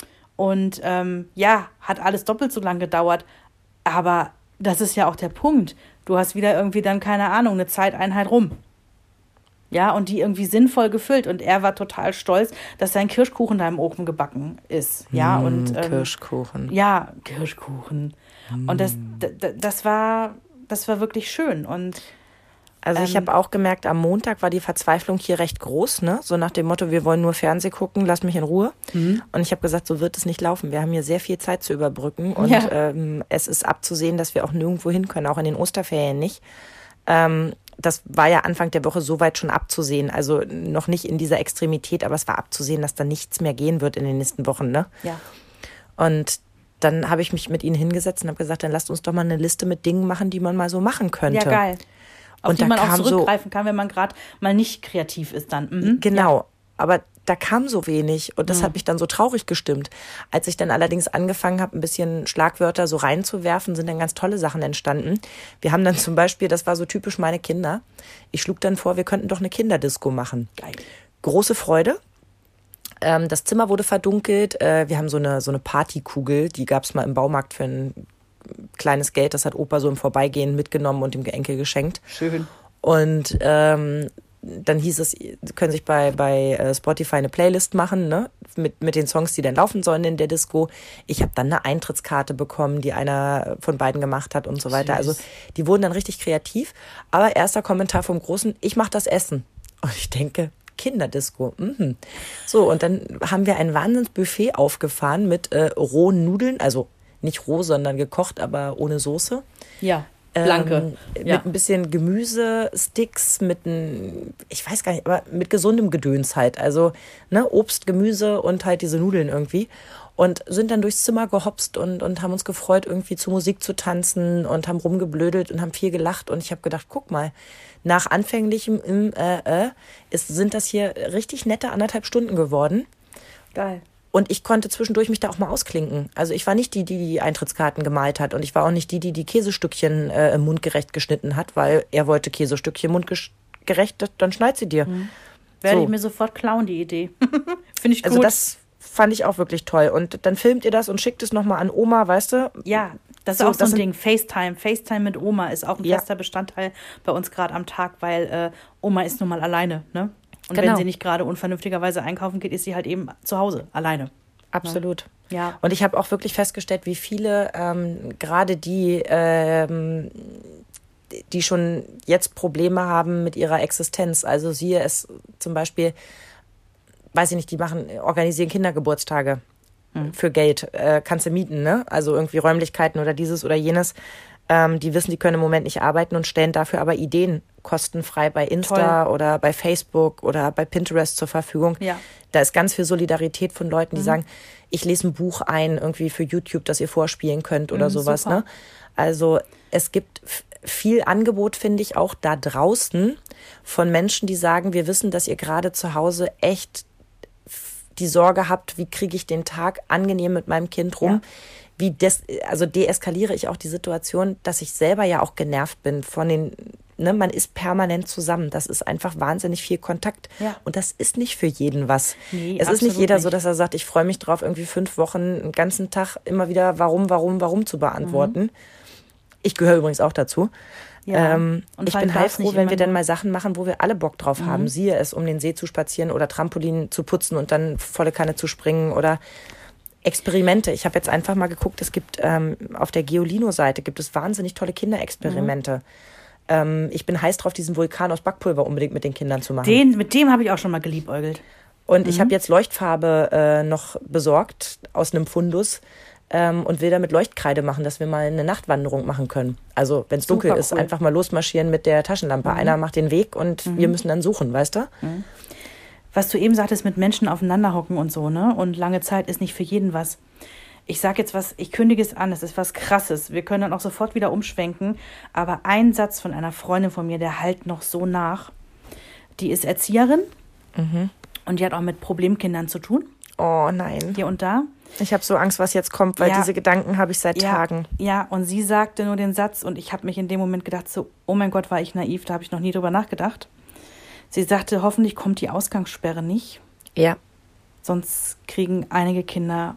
Und ähm, ja, hat alles doppelt so lang gedauert, aber das ist ja auch der Punkt. Du hast wieder irgendwie dann, keine Ahnung, eine Zeiteinheit rum. Ja, und die irgendwie sinnvoll gefüllt. Und er war total stolz, dass sein Kirschkuchen da im Ofen gebacken ist. Ja, mm, und ähm, Kirschkuchen. Ja, Kirschkuchen. Mm. Und das, das, das war, das war wirklich schön. Und also ich ähm, habe auch gemerkt, am Montag war die Verzweiflung hier recht groß, ne? So nach dem Motto, wir wollen nur Fernsehen gucken, lass mich in Ruhe. Mhm. Und ich habe gesagt, so wird es nicht laufen. Wir haben hier sehr viel Zeit zu überbrücken. Und ja. ähm, es ist abzusehen, dass wir auch nirgendwo hin können, auch in den Osterferien nicht. Ähm, Das war ja Anfang der Woche soweit schon abzusehen. Also noch nicht in dieser Extremität, aber es war abzusehen, dass da nichts mehr gehen wird in den nächsten Wochen. Ne? Ja. Und dann habe ich mich mit ihnen hingesetzt und habe gesagt, dann lasst uns doch mal eine Liste mit Dingen machen, die man mal so machen könnte. Ja, geil. Auf und die da man auch kam zurückgreifen so, kann, wenn man gerade mal nicht kreativ ist dann. Mhm. Genau. Ja. Aber da kam so wenig und das Mhm. hat mich dann so traurig gestimmt. Als ich dann allerdings angefangen habe, ein bisschen Schlagwörter so reinzuwerfen, sind dann ganz tolle Sachen entstanden. Wir haben dann zum Beispiel, das war so typisch meine Kinder, ich schlug dann vor, wir könnten doch eine Kinderdisco machen. Geil. Große Freude. Ähm, das Zimmer wurde verdunkelt. Äh, wir haben so eine, so eine Partykugel, die gab es mal im Baumarkt für ein kleines Geld. Das hat Opa so im Vorbeigehen mitgenommen und dem Enkel geschenkt. Schön. Und ähm, dann hieß es, Sie können sich bei, bei Spotify eine Playlist machen, ne, mit, mit den Songs, die dann laufen sollen in der Disco. Ich habe dann eine Eintrittskarte bekommen, die einer von beiden gemacht hat und so weiter. Süß. Also die wurden dann richtig kreativ. Aber erster Kommentar vom Großen, ich mache das Essen. Und ich denke, Kinderdisco. Mhm. So, und dann haben wir ein Wahnsinnsbuffet aufgefahren mit äh, rohen Nudeln, also nicht roh, sondern gekocht, aber ohne Soße. Ja. Blanke. Ähm, ja. Mit ein bisschen Gemüse-Sticks, mit ein, ich weiß gar nicht, aber mit gesundem Gedöns halt. Also ne, Obst, Gemüse und halt diese Nudeln irgendwie. Und sind dann durchs Zimmer gehopst und, und haben uns gefreut, irgendwie zu Musik zu tanzen und haben rumgeblödelt und haben viel gelacht. Und ich habe gedacht, guck mal, nach anfänglichem im, äh, äh, ist, sind das hier richtig nette anderthalb Stunden geworden. Geil. Und ich konnte zwischendurch mich da auch mal ausklinken. Also ich war nicht die, die die Eintrittskarten gemalt hat. Und ich war auch nicht die, die die Käsestückchen äh, mundgerecht geschnitten hat, weil er wollte Käsestückchen mundgerecht, dann schneid sie dir. Mhm. Werde so. ich mir sofort klauen, die Idee. Finde ich gut. Also das fand ich auch wirklich toll. Und dann filmt ihr das und schickt es nochmal an Oma, weißt du? Ja, das ist so, auch so ein sind, Ding. FaceTime. FaceTime mit Oma ist auch ein ja. fester Bestandteil bei uns gerade am Tag, weil äh, Oma ist nun mal alleine, ne? Und genau. wenn sie nicht gerade unvernünftigerweise einkaufen geht, ist sie halt eben zu Hause, alleine. Absolut. Ja. Und ich habe auch wirklich festgestellt, wie viele, ähm, gerade die, ähm, die schon jetzt Probleme haben mit ihrer Existenz. Also siehe es zum Beispiel, weiß ich nicht, die machen, organisieren Kindergeburtstage mhm. für Geld, äh, kannst du mieten, ne? Also irgendwie Räumlichkeiten oder dieses oder jenes. Ähm, die wissen, die können im Moment nicht arbeiten und stellen dafür aber Ideen kostenfrei bei Insta Toll. Oder bei Facebook oder bei Pinterest zur Verfügung. Ja. Da ist ganz viel Solidarität von Leuten, die mhm. sagen, ich lese ein Buch ein, irgendwie für YouTube, das ihr vorspielen könnt oder mhm, sowas. Ne? Also es gibt f- viel Angebot, finde ich, auch da draußen von Menschen, die sagen, wir wissen, dass ihr gerade zu Hause echt die Sorge habt, wie kriege ich den Tag angenehm mit meinem Kind rum. Ja. Wie des, also deeskaliere ich auch die Situation, dass ich selber ja auch genervt bin von den, ne, man ist permanent zusammen. Das ist einfach wahnsinnig viel Kontakt. Ja. Und das ist nicht für jeden was. Nee, es ist nicht jeder nicht. So, dass er sagt, ich freue mich drauf, irgendwie fünf Wochen, den ganzen Tag immer wieder warum, warum, warum zu beantworten. Mhm. Ich gehöre übrigens auch dazu. Ja. Ähm, ich bin heilfroh, wenn wir dann mal Sachen machen, wo wir alle Bock drauf mhm. haben. Siehe es, um den See zu spazieren oder Trampolin zu putzen und dann volle Kanne zu springen oder Experimente. Ich habe jetzt einfach mal geguckt, es gibt ähm, auf der Geolino-Seite gibt es wahnsinnig tolle Kinderexperimente. Mhm. Ähm, ich bin heiß drauf, diesen Vulkan aus Backpulver unbedingt mit den Kindern zu machen. Den, mit dem habe ich auch schon mal geliebäugelt. Und mhm. ich habe jetzt Leuchtfarbe äh, noch besorgt aus einem Fundus ähm, und will damit Leuchtkreide machen, dass wir mal eine Nachtwanderung machen können. Also wenn es dunkel ist, cool. einfach mal losmarschieren mit der Taschenlampe. Mhm. Einer macht den Weg und mhm. wir müssen dann suchen, weißt du? Mhm. Was du eben sagtest, mit Menschen aufeinander hocken und so, ne? Und lange Zeit ist nicht für jeden was. Ich sag jetzt was, ich kündige es an, es ist was Krasses. Wir können dann auch sofort wieder umschwenken. Aber ein Satz von einer Freundin von mir, der halt noch so nach. Die ist Erzieherin mhm. und die hat auch mit Problemkindern zu tun. Oh nein. Hier und da. Ich habe so Angst, was jetzt kommt, weil ja. diese Gedanken habe ich seit ja. Tagen. Ja, und sie sagte nur den Satz und ich habe mich in dem Moment gedacht, so, oh mein Gott, war ich naiv, da habe ich noch nie drüber nachgedacht. Sie sagte, hoffentlich kommt die Ausgangssperre nicht. Ja. Sonst kriegen einige Kinder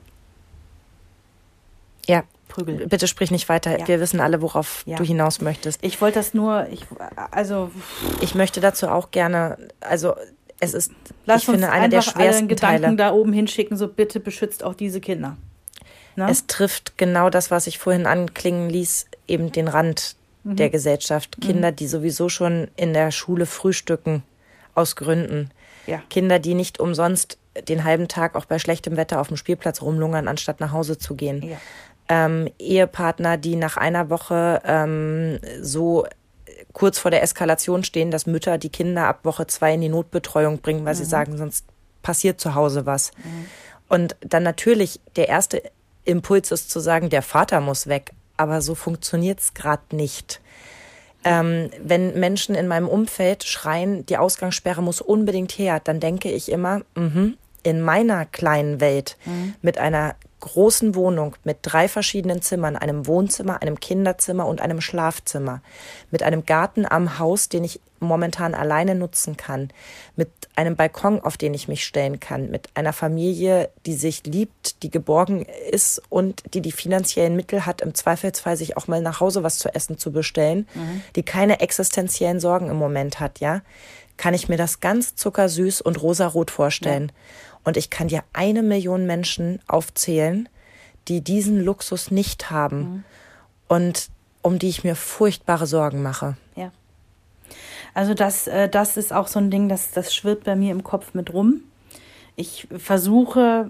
ja. Prügel. Bitte sprich nicht weiter. Ja. Wir wissen alle, worauf ja. du hinaus möchtest. Ich wollte das nur, ich, also... Ich möchte dazu auch gerne, also es ist, Lass ich finde, eine der schwersten Gedanken Teile. Da oben hinschicken, so bitte beschützt auch diese Kinder. Na? Es trifft genau das, was ich vorhin anklingen ließ, eben den Rand mhm. der Gesellschaft. Kinder, mhm. die sowieso schon in der Schule frühstücken, aus Gründen. Ja. Kinder, die nicht umsonst den halben Tag auch bei schlechtem Wetter auf dem Spielplatz rumlungern, anstatt nach Hause zu gehen. Ja. Ähm, Ehepartner, die nach einer Woche ähm, so kurz vor der Eskalation stehen, dass Mütter die Kinder ab Woche zwei in die Notbetreuung bringen, weil mhm. sie sagen, sonst passiert zu Hause was. Mhm. Und dann natürlich der erste Impuls ist zu sagen, der Vater muss weg. Aber so funktioniert es gerade nicht. Ähm, wenn Menschen in meinem Umfeld schreien, die Ausgangssperre muss unbedingt her, dann denke ich immer, mh, in meiner kleinen Welt mhm. mit einer großen Wohnung mit drei verschiedenen Zimmern, einem Wohnzimmer, einem Kinderzimmer und einem Schlafzimmer, mit einem Garten am Haus, den ich momentan alleine nutzen kann, mit einem Balkon, auf den ich mich stellen kann, mit einer Familie, die sich liebt, die geborgen ist und die die finanziellen Mittel hat, im Zweifelsfall sich auch mal nach Hause was zu essen zu bestellen, mhm. die keine existenziellen Sorgen im Moment hat, ja, kann ich mir das ganz zuckersüß und rosarot vorstellen. Ja. Und ich kann dir eine Million Menschen aufzählen, die diesen Luxus nicht haben mhm. und um die ich mir furchtbare Sorgen mache. Ja. Also das, äh, das ist auch so ein Ding, das, das schwirrt bei mir im Kopf mit rum. Ich versuche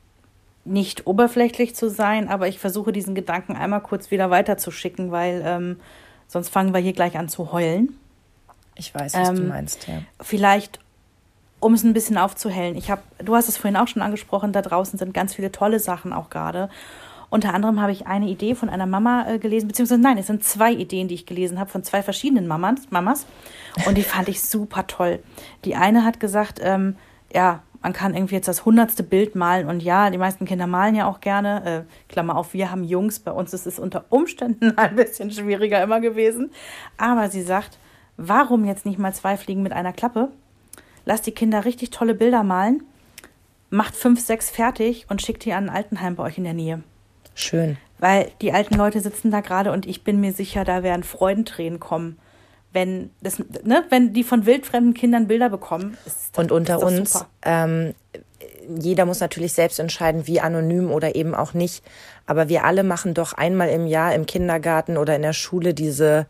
nicht oberflächlich zu sein, aber ich versuche diesen Gedanken einmal kurz wieder weiterzuschicken, weil ähm, sonst fangen wir hier gleich an zu heulen. Ich weiß, was ähm, du meinst, ja. Vielleicht, um es ein bisschen aufzuhellen. Ich habe, du hast es vorhin auch schon angesprochen, da draußen sind ganz viele tolle Sachen auch gerade. Unter anderem habe ich eine Idee von einer Mama äh, gelesen, beziehungsweise nein, es sind zwei Ideen, die ich gelesen habe, von zwei verschiedenen Mamas, Mamas. Und die fand ich super toll. Die eine hat gesagt, ähm, ja, man kann irgendwie jetzt das hundertste Bild malen. Und ja, die meisten Kinder malen ja auch gerne. Äh, Klammer auf, wir haben Jungs, bei uns ist es unter Umständen ein bisschen schwieriger immer gewesen. Aber sie sagt, warum jetzt nicht mal zwei Fliegen mit einer Klappe? Lasst die Kinder richtig tolle Bilder malen, macht fünf, sechs fertig und schickt die an ein Altenheim bei euch in der Nähe. Schön. Weil die alten Leute sitzen da gerade und ich bin mir sicher, da werden Freudentränen kommen. Wenn, das, ne, wenn die von wildfremden Kindern Bilder bekommen. Ist das, und unter ist uns, ähm, jeder muss natürlich selbst entscheiden, wie anonym oder eben auch nicht. Aber wir alle machen doch einmal im Jahr im Kindergarten oder in der Schule diese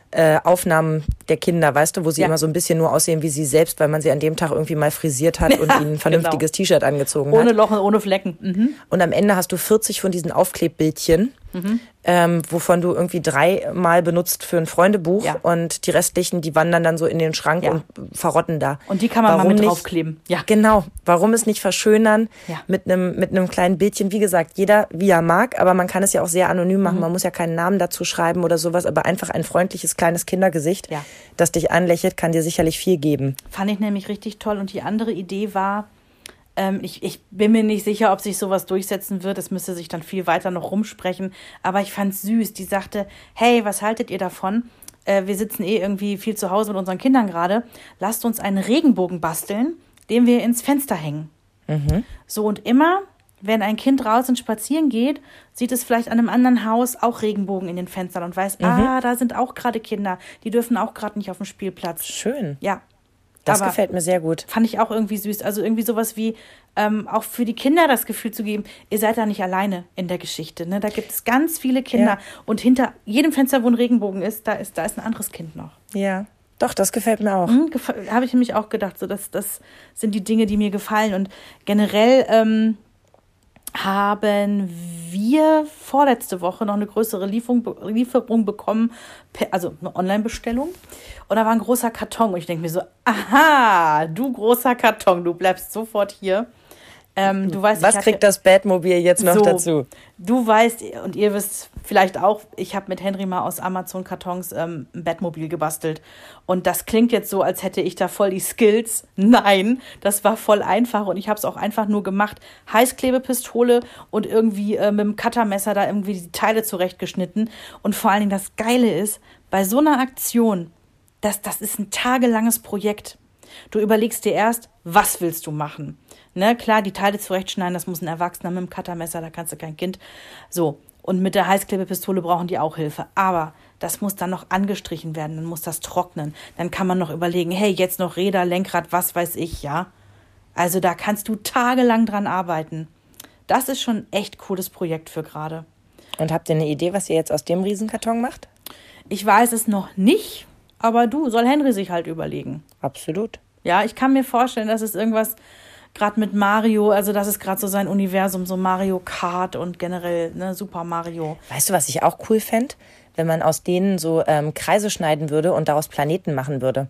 äh, Aufnahmen der Kinder, weißt du, wo sie Ja. immer so ein bisschen nur aussehen wie sie selbst, weil man sie an dem Tag irgendwie mal frisiert hat und ihnen ein vernünftiges genau. T-Shirt angezogen Ohne hat. Loch und ohne Flecken. Mhm. Und am Ende hast du vierzig von diesen Aufklebbildchen, Mhm. ähm, wovon du irgendwie dreimal benutzt für ein Freundebuch Ja. und die restlichen, die wandern dann so in den Schrank Ja. und verrotten da. Und die kann man Warum mal mit nicht, draufkleben. Ja. Genau. Warum es nicht verschönern Ja. mit einem mit einem kleinen Bildchen? Wie gesagt, jeder wie er mag, aber man kann es ja auch sehr anonym machen. Mhm. Man muss ja keinen Namen dazu schreiben oder sowas, aber einfach ein freundliches kleines Kindergesicht, Ja. das dich anlächelt, kann dir sicherlich viel geben. Fand ich nämlich richtig toll. Und die andere Idee war, ähm, ich, ich bin mir nicht sicher, ob sich sowas durchsetzen wird. Es müsste sich dann viel weiter noch rumsprechen. Aber ich fand's süß. Die sagte, hey, was haltet ihr davon? Äh, wir sitzen eh irgendwie viel zu Hause mit unseren Kindern gerade. Lasst uns einen Regenbogen basteln, den wir ins Fenster hängen. Mhm. So, und immer, wenn ein Kind draußen spazieren geht, sieht es vielleicht an einem anderen Haus auch Regenbogen in den Fenstern und weiß, Mhm. ah, da sind auch gerade Kinder. Die dürfen auch gerade nicht auf dem Spielplatz. Schön. Ja. Das Aber gefällt mir sehr gut. fand ich auch irgendwie süß. Also irgendwie sowas wie ähm, auch für die Kinder das Gefühl zu geben, ihr seid da nicht alleine in der Geschichte. Ne? Da gibt es ganz viele Kinder. Ja. Und hinter jedem Fenster, wo ein Regenbogen ist, da ist, da ist ein anderes Kind noch. Ja. Doch, das gefällt mir auch. Hm, gef- habe ich nämlich auch gedacht. So, das, das sind die Dinge, die mir gefallen. Und generell ähm, haben wir vorletzte Woche noch eine größere Lieferung, Lieferung bekommen, per, also eine Online-Bestellung. Und da war ein großer Karton. Und ich denke mir so, aha, du großer Karton, du bleibst sofort hier. Ähm, du weißt, Was ich hatte- kriegt das Batmobil jetzt noch so, dazu? Du weißt, und ihr wisst vielleicht auch, ich habe mit Henry mal aus Amazon-Kartons ähm, ein Bettmobil gebastelt. Und das klingt jetzt so, als hätte ich da voll die Skills. Nein, das war voll einfach und ich habe es auch einfach nur gemacht. Heißklebepistole und irgendwie äh, mit dem Cuttermesser da irgendwie die Teile zurechtgeschnitten. Und vor allen Dingen das Geile ist, bei so einer Aktion, das, das ist ein tagelanges Projekt. Du überlegst dir erst, was willst du machen? Ne, klar, die Teile zurechtschneiden, das muss ein Erwachsener mit dem Cuttermesser, da kannst du kein Kind. So, und mit der Heißklebepistole brauchen die auch Hilfe. Aber das muss dann noch angestrichen werden, dann muss das trocknen. Dann kann man noch überlegen, hey, jetzt noch Räder, Lenkrad, was weiß ich, ja. Also da kannst du tagelang dran arbeiten. Das ist schon ein echt cooles Projekt für gerade. Und habt ihr eine Idee, was ihr jetzt aus dem Riesenkarton macht? Ich weiß es noch nicht, aber du, soll Henry sich halt überlegen. Absolut. Ja, ich kann mir vorstellen, dass es irgendwas, gerade mit Mario, also das ist gerade so sein Universum, so Mario Kart und generell ne, Super Mario. Weißt du, was ich auch cool fände? Wenn man aus denen so ähm, Kreise schneiden würde und daraus Planeten machen würde.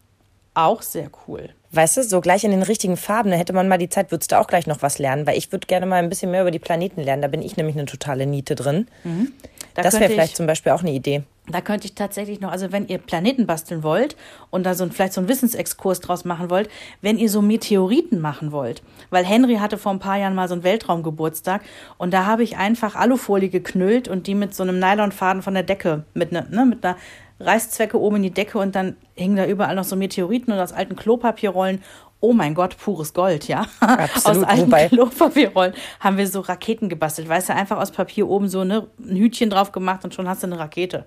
Auch sehr cool. Weißt du, so gleich in den richtigen Farben, da hätte man mal die Zeit, würdest du auch gleich noch was lernen, weil ich würde gerne mal ein bisschen mehr über die Planeten lernen. Da bin ich nämlich eine totale Niete drin. Mhm. Da Das wäre könnte vielleicht ich- zum Beispiel auch eine Idee. Da könnte ich tatsächlich noch, also wenn ihr Planeten basteln wollt und da so ein, vielleicht so einen Wissensexkurs draus machen wollt, wenn ihr so Meteoriten machen wollt, weil Henry hatte vor ein paar Jahren mal so einen Weltraumgeburtstag und da habe ich einfach Alufolie geknüllt und die mit so einem Nylonfaden von der Decke, mit, ne, ne, mit einer Reißzwecke oben in die Decke und dann hingen da überall noch so Meteoriten und aus alten Klopapierrollen. Oh mein Gott, pures Gold, ja. Absolut, aus alten wobei- Klopapierrollen haben wir so Raketen gebastelt. Weißt du, einfach aus Papier oben so ne, ein Hütchen drauf gemacht und schon hast du eine Rakete.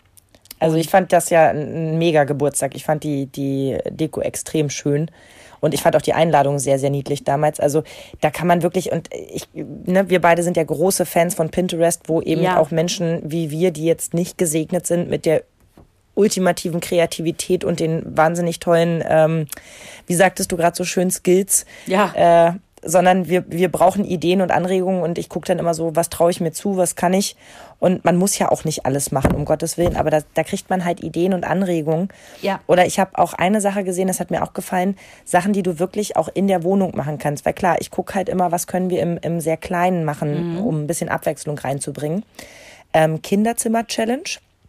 Also ich fand das ja ein mega Geburtstag. Ich fand die, die Deko extrem schön. Und ich fand auch die Einladung sehr, sehr niedlich damals. Also da kann man wirklich, und ich, ne, wir beide sind ja große Fans von Pinterest, wo eben Ja. auch Menschen wie wir, die jetzt nicht gesegnet sind mit der ultimativen Kreativität und den wahnsinnig tollen, ähm, wie sagtest du gerade so schön, Skills, Ja. äh, sondern wir, wir brauchen Ideen und Anregungen und ich gucke dann immer so, was traue ich mir zu, was kann ich, und man muss ja auch nicht alles machen, um Gottes Willen, aber da, da kriegt man halt Ideen und Anregungen. Ja. Oder ich habe auch eine Sache gesehen, das hat mir auch gefallen, Sachen, die du wirklich auch in der Wohnung machen kannst, weil klar, ich gucke halt immer, was können wir im, im sehr Kleinen machen, Mhm. um ein bisschen Abwechslung reinzubringen. Ähm, Kinderzimmer-Challenge,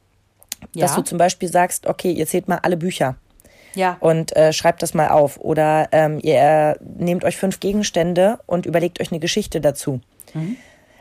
Ja. dass du zum Beispiel sagst, okay, ihr zählt mal alle Bücher. Ja. Und äh, schreibt das mal auf. Oder ähm, ihr äh, nehmt euch fünf Gegenstände und überlegt euch eine Geschichte dazu. Mhm.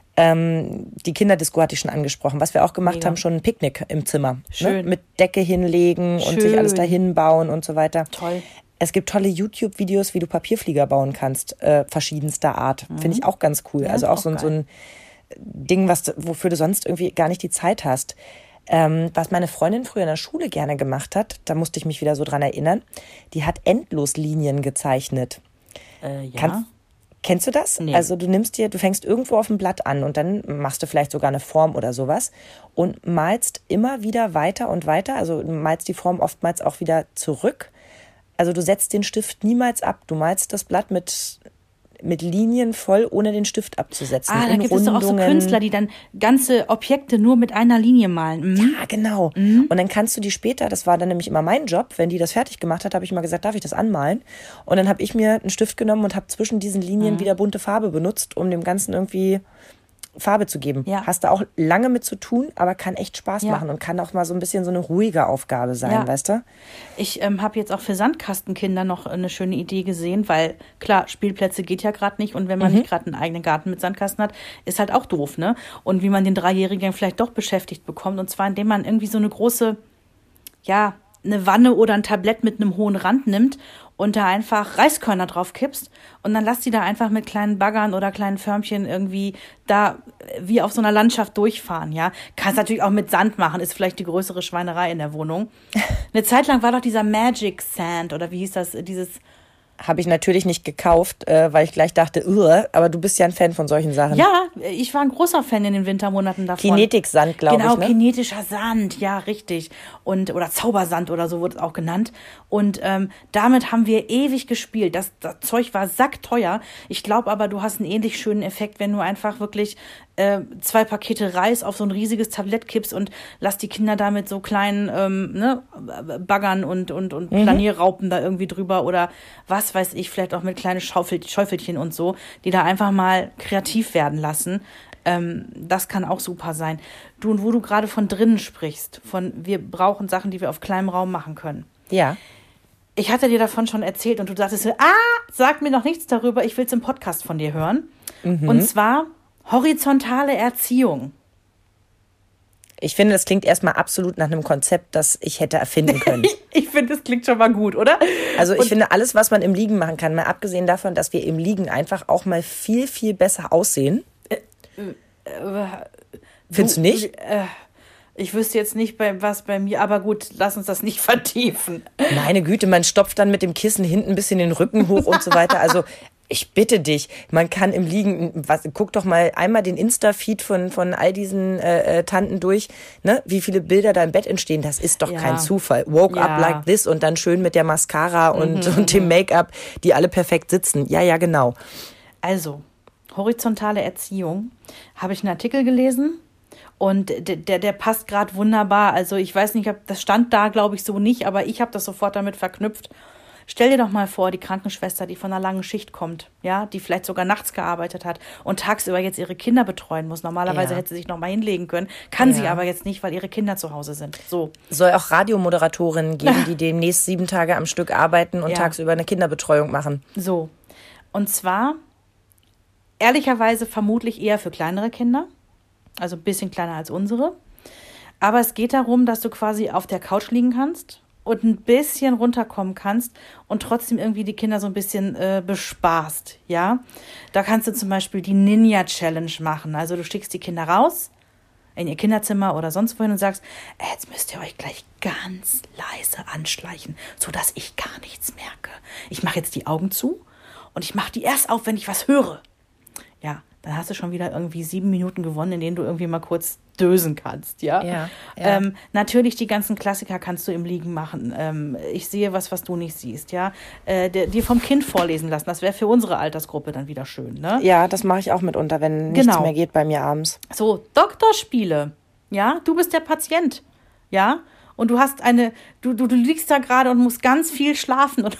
Ähm, die Kinderdisco hatte ich schon angesprochen. Was wir auch gemacht Mega. haben, schon ein Picknick im Zimmer. Schön. Ne? Mit Decke hinlegen und sich alles Schön. dahin bauen und so weiter. Toll. Es gibt tolle YouTube-Videos, wie du Papierflieger bauen kannst, äh, verschiedenster Art. Finde ich auch ganz cool. Ja, also ist auch auch so, ein- so geil. ein Ding, was, wofür du sonst irgendwie gar nicht die Zeit hast. Ähm, was meine Freundin früher in der Schule gerne gemacht hat, da musste ich mich wieder so dran erinnern, die hat Endloslinien gezeichnet. Äh, ja. Kannst, Kennst du das? Nee. Also du nimmst dir, du fängst irgendwo auf dem Blatt an und dann machst du vielleicht sogar eine Form oder sowas und malst immer wieder weiter und weiter. Also du malst die Form oftmals auch wieder zurück. Also du setzt den Stift niemals ab. Du malst das Blatt mit, mit Linien voll, ohne den Stift abzusetzen. Ah, da gibt es doch auch so Künstler, die dann ganze Objekte nur mit einer Linie malen. Mhm. Ja, genau. Mhm. Und dann kannst du die später, das war dann nämlich immer mein Job, wenn die das fertig gemacht hat, habe ich mal gesagt, darf ich das anmalen? Und dann habe ich mir einen Stift genommen und habe zwischen diesen Linien mhm. wieder bunte Farbe benutzt, um dem Ganzen irgendwie Farbe zu geben. Ja. Hast da auch lange mit zu tun, aber kann echt Spaß ja. machen und kann auch mal so ein bisschen so eine ruhige Aufgabe sein, ja. weißt du? Ich ähm, habe jetzt auch für Sandkastenkinder noch eine schöne Idee gesehen, weil klar, Spielplätze geht ja gerade nicht und wenn man mhm. nicht gerade einen eigenen Garten mit Sandkasten hat, ist halt auch doof, ne? Und wie man den Dreijährigen vielleicht doch beschäftigt bekommt und zwar indem man irgendwie so eine große, ja, eine Wanne oder ein Tablett mit einem hohen Rand nimmt und da einfach Reiskörner drauf kippst und dann lass die da einfach mit kleinen Baggern oder kleinen Förmchen irgendwie da wie auf so einer Landschaft durchfahren, ja. Kannst natürlich auch mit Sand machen, ist vielleicht die größere Schweinerei in der Wohnung. Eine Zeit lang war doch dieser Magic Sand oder wie hieß das, dieses... Habe ich natürlich nicht gekauft, äh, weil ich gleich dachte, Ugh, aber du bist ja ein Fan von solchen Sachen. Ja, ich war ein großer Fan in den Wintermonaten davon. Kinetik-Sand, glaube genau, ich, ne? Genau, kinetischer Sand, ja, richtig. Und, oder Zaubersand oder so wurde es auch genannt. Und ähm, damit haben wir ewig gespielt. Das, das Zeug war sackteuer. Ich glaube aber, du hast einen ähnlich schönen Effekt, wenn du einfach wirklich äh, zwei Pakete Reis auf so ein riesiges Tablett kippst und lass die Kinder da mit so kleinen ähm, ne, Baggern und, und, und mhm. Planierraupen da irgendwie drüber oder was weiß ich, vielleicht auch mit kleinen Schaufel, Schäufelchen und so, die da einfach mal kreativ werden lassen. Ähm, das kann auch super sein. Du, und wo du gerade von drinnen sprichst, von wir brauchen Sachen, die wir auf kleinem Raum machen können. Ja. Ich hatte dir davon schon erzählt und du dachtest, ah, sag mir noch nichts darüber, ich will es im Podcast von dir hören. Mhm. Und zwar horizontale Erziehung. Ich finde, das klingt erstmal absolut nach einem Konzept, das ich hätte erfinden können. Ich finde, das klingt schon mal gut, oder? Also ich und finde, alles, was man im Liegen machen kann, mal abgesehen davon, dass wir im Liegen einfach auch mal viel, viel besser aussehen. Äh, äh, Findest du nicht? Äh, ich wüsste jetzt nicht, bei, was bei mir, aber gut, lass uns das nicht vertiefen. Meine Güte, man stopft dann mit dem Kissen hinten ein bisschen den Rücken hoch und so weiter. Also ich bitte dich, man kann im Liegen, was, guck doch mal einmal den Insta-Feed von, von all diesen äh, Tanten durch, ne? Wie viele Bilder da im Bett entstehen, das ist doch ja. kein Zufall. Woke ja. up like this und dann schön mit der Mascara und, mhm. und dem Make-up, die alle perfekt sitzen. Ja, ja, genau. Also, horizontale Erziehung, habe ich einen Artikel gelesen und der, der, der passt gerade wunderbar. Also ich weiß nicht, ob das stand da, glaube ich, so nicht, aber ich habe das sofort damit verknüpft. Stell dir doch mal vor, die Krankenschwester, die von einer langen Schicht kommt, ja, die vielleicht sogar nachts gearbeitet hat und tagsüber jetzt ihre Kinder betreuen muss. Normalerweise ja. hätte sie sich noch mal hinlegen können, kann ja. sie aber jetzt nicht, weil ihre Kinder zu Hause sind. So. Soll auch Radiomoderatorinnen geben, die demnächst sieben Tage am Stück arbeiten und ja. tagsüber eine Kinderbetreuung machen. So. Und zwar ehrlicherweise vermutlich eher für kleinere Kinder, also ein bisschen kleiner als unsere. Aber es geht darum, dass du quasi auf der Couch liegen kannst und ein bisschen runterkommen kannst und trotzdem irgendwie die Kinder so ein bisschen äh, bespaßt, ja. Da kannst du zum Beispiel die Ninja-Challenge machen. Also du schickst die Kinder raus in ihr Kinderzimmer oder sonst wohin und sagst, äh, jetzt müsst ihr euch gleich ganz leise anschleichen, sodass ich gar nichts merke. Ich mache jetzt die Augen zu und ich mache die erst auf, wenn ich was höre. Ja, dann hast du schon wieder irgendwie sieben Minuten gewonnen, in denen du irgendwie mal kurz dösen kannst, ja. ja, ja. Ähm, natürlich die ganzen Klassiker kannst du im Liegen machen. Ähm, ich sehe was, was du nicht siehst, ja. Äh, der, dir vom Kind vorlesen lassen, das wäre für unsere Altersgruppe dann wieder schön, ne? Ja, das mache ich auch mitunter, wenn nichts genau. mehr geht bei mir abends. So, Doktorspiele, ja, du bist der Patient, ja, und du hast eine, du, du, du liegst da gerade und musst ganz viel schlafen und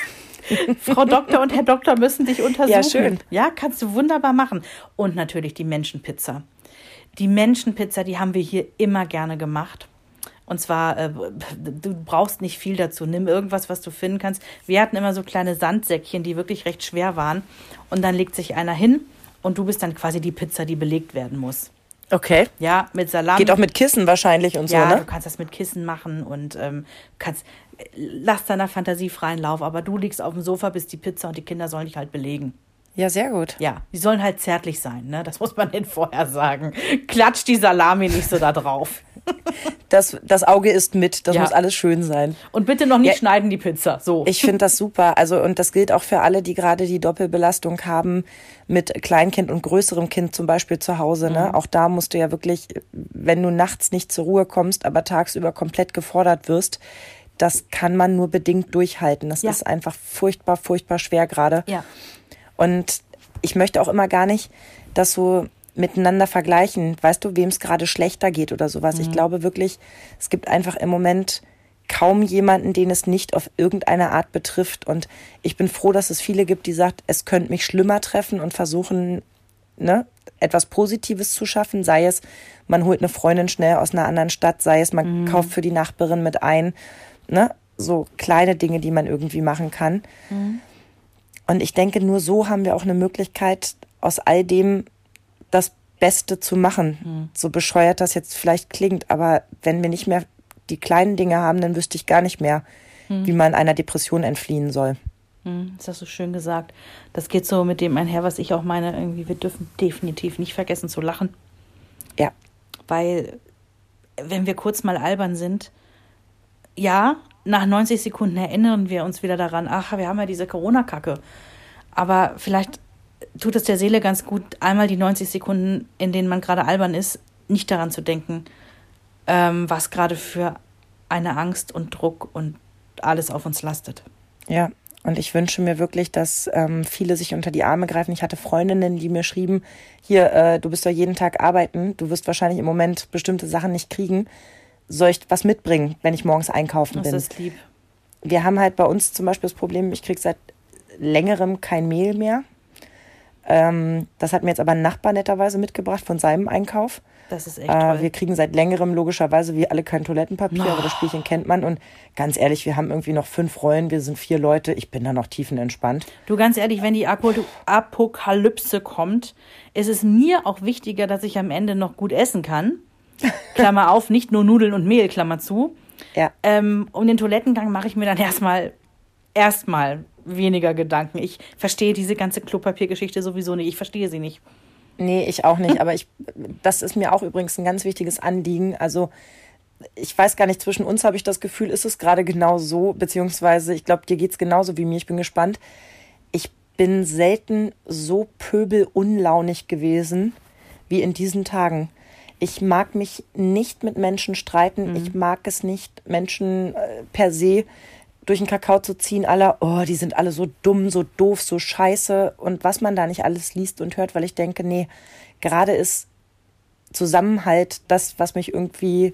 Frau Doktor und Herr Doktor müssen dich untersuchen. Ja, schön. Ja, kannst du wunderbar machen. Und natürlich die Menschenpizza. Die Menschenpizza, die haben wir hier immer gerne gemacht. Und zwar, äh, du brauchst nicht viel dazu. Nimm irgendwas, was du finden kannst. Wir hatten immer so kleine Sandsäckchen, die wirklich recht schwer waren. Und dann legt sich einer hin und du bist dann quasi die Pizza, die belegt werden muss. Okay. Ja, mit Salat. Geht auch mit Kissen wahrscheinlich und ja, so, ne? Du kannst das mit Kissen machen und ähm, kannst, lass deiner Fantasie freien Lauf, aber du liegst auf dem Sofa, bist die Pizza und die Kinder sollen dich halt belegen. Ja, sehr gut. Ja, die sollen halt zärtlich sein, ne? Das muss man denen vorher sagen. Klatsch die Salami nicht so da drauf. das, das Auge isst mit, das Ja. muss alles schön sein. Und bitte noch nicht Ja. schneiden die Pizza. So. Ich finde das super. Also, und das gilt auch für alle, die gerade die Doppelbelastung haben mit Kleinkind und größerem Kind zum Beispiel zu Hause. Ne? Mhm. Auch da musst du ja wirklich, wenn du nachts nicht zur Ruhe kommst, aber tagsüber komplett gefordert wirst, das kann man nur bedingt durchhalten. Das Ja. ist einfach furchtbar, furchtbar schwer gerade. Ja. Und ich möchte auch immer gar nicht, dass so miteinander vergleichen, weißt du, wem es gerade schlechter geht oder sowas. Mhm. Ich glaube wirklich, es gibt einfach im Moment kaum jemanden, den es nicht auf irgendeine Art betrifft. Und ich bin froh, dass es viele gibt, die sagen, es könnte mich schlimmer treffen und versuchen, ne, etwas Positives zu schaffen. Sei es, man holt eine Freundin schnell aus einer anderen Stadt, sei es, man Mhm. kauft für die Nachbarin mit ein. Ne? So kleine Dinge, die man irgendwie machen kann. Mhm. Und ich denke, nur so haben wir auch eine Möglichkeit, aus all dem das Beste zu machen. Mhm. So bescheuert das jetzt vielleicht klingt, aber wenn wir nicht mehr die kleinen Dinge haben, dann wüsste ich gar nicht mehr, Mhm. wie man einer Depression entfliehen soll. Hm, das hast du schön gesagt. Das geht so mit dem einher, was ich auch meine. Irgendwie, wir dürfen definitiv nicht vergessen zu lachen. Ja. Weil, wenn wir kurz mal albern sind, ja, nach neunzig Sekunden erinnern wir uns wieder daran, ach, wir haben ja diese Corona-Kacke. Aber vielleicht tut es der Seele ganz gut, einmal die neunzig Sekunden, in denen man gerade albern ist, nicht daran zu denken, ähm, was gerade für eine Angst und Druck und alles auf uns lastet. Ja, und ich wünsche mir wirklich, dass ähm, viele sich unter die Arme greifen. Ich hatte Freundinnen, die mir schrieben, hier, äh, du bist doch jeden Tag arbeiten, du wirst wahrscheinlich im Moment bestimmte Sachen nicht kriegen. Soll ich was mitbringen, wenn ich morgens einkaufen Das bin? ist lieb. Wir haben halt bei uns zum Beispiel das Problem, ich kriege seit längerem kein Mehl mehr. Ähm, das hat mir jetzt aber ein Nachbar netterweise mitgebracht von seinem Einkauf. Das ist echt Äh, toll. wir kriegen seit längerem logischerweise wie alle kein Toilettenpapier, aber das Spielchen kennt man. Und ganz ehrlich, wir haben irgendwie noch fünf Rollen, wir sind vier Leute. Ich bin da noch tiefenentspannt. Du, ganz ehrlich, wenn die Apo- Apokalypse kommt, ist es mir auch wichtiger, dass ich am Ende noch gut essen kann. Klammer auf, nicht nur Nudeln und Mehl, Klammer zu. Ja. Ähm, um den Toilettengang mache ich mir dann erstmal erstmal weniger Gedanken. Ich verstehe diese ganze Klopapiergeschichte sowieso nicht. Ich verstehe sie nicht. Nee, ich auch nicht, aber ich, das ist mir auch übrigens ein ganz wichtiges Anliegen. Also ich weiß gar nicht, zwischen uns habe ich das Gefühl, ist es gerade genau so, beziehungsweise ich glaube, dir geht's genauso wie mir. Ich bin gespannt. Ich bin selten so pöbelunlaunig gewesen wie in diesen Tagen. Ich mag mich nicht mit Menschen streiten. Mhm. Ich mag es nicht, Menschen äh, per se durch den Kakao zu ziehen, aller, oh, die sind alle so dumm, so doof, so scheiße und was man da nicht alles liest und hört, weil ich denke, nee, gerade ist Zusammenhalt das, was mich irgendwie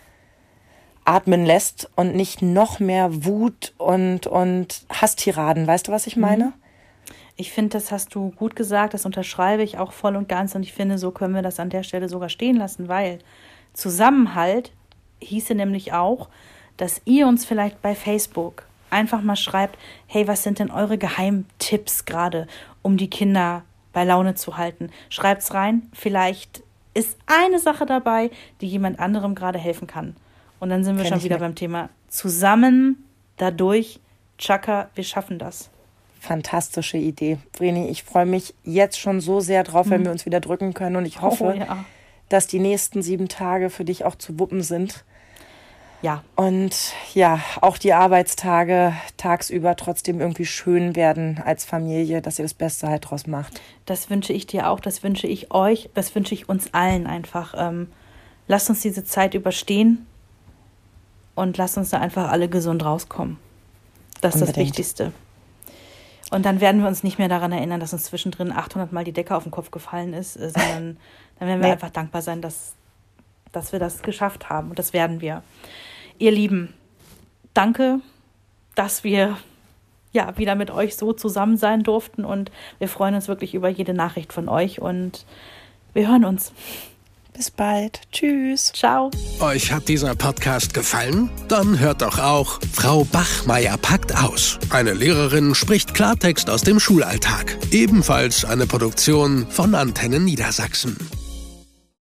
atmen lässt und nicht noch mehr Wut und, und Hasstiraden. Weißt du, was ich meine? Ich finde, das hast du gut gesagt, das unterschreibe ich auch voll und ganz und ich finde, so können wir das an der Stelle sogar stehen lassen, weil Zusammenhalt hieße nämlich auch, dass ihr uns vielleicht bei Facebook einfach mal schreibt, hey, was sind denn eure Geheimtipps gerade, um die Kinder bei Laune zu halten? Schreibt's rein, vielleicht ist eine Sache dabei, die jemand anderem gerade helfen kann. Und dann sind wir Kenn schon ich wieder nicht. beim Thema zusammen, dadurch, Chaka, wir schaffen das. Fantastische Idee. Vreni, ich freue mich jetzt schon so sehr drauf, wenn wir uns wieder drücken können und ich hoffe, Oh, ja. dass die nächsten sieben Tage für dich auch zu wuppen sind. Ja, Und ja, auch die Arbeitstage tagsüber trotzdem irgendwie schön werden als Familie, dass ihr das Beste halt draus macht. das wünsche ich dir auch, das wünsche ich euch, das wünsche ich uns allen einfach. Ähm, lasst uns diese Zeit überstehen und lasst uns da einfach alle gesund rauskommen. Das ist das Unbedingt. Wichtigste. Und dann werden wir uns nicht mehr daran erinnern, dass uns zwischendrin achthundert Mal die Decke auf den Kopf gefallen ist, äh, sondern dann werden wir Nee. einfach dankbar sein, dass, dass wir das geschafft haben. Und das werden wir. Ihr Lieben, danke, dass wir ja wieder mit euch so zusammen sein durften und wir freuen uns wirklich über jede Nachricht von euch und wir hören uns. Bis bald. Tschüss. Ciao. Euch hat dieser Podcast gefallen? Dann hört doch auch Frau Bachmeier packt aus. Eine Lehrerin spricht Klartext aus dem Schulalltag. Ebenfalls eine Produktion von Antenne Niedersachsen.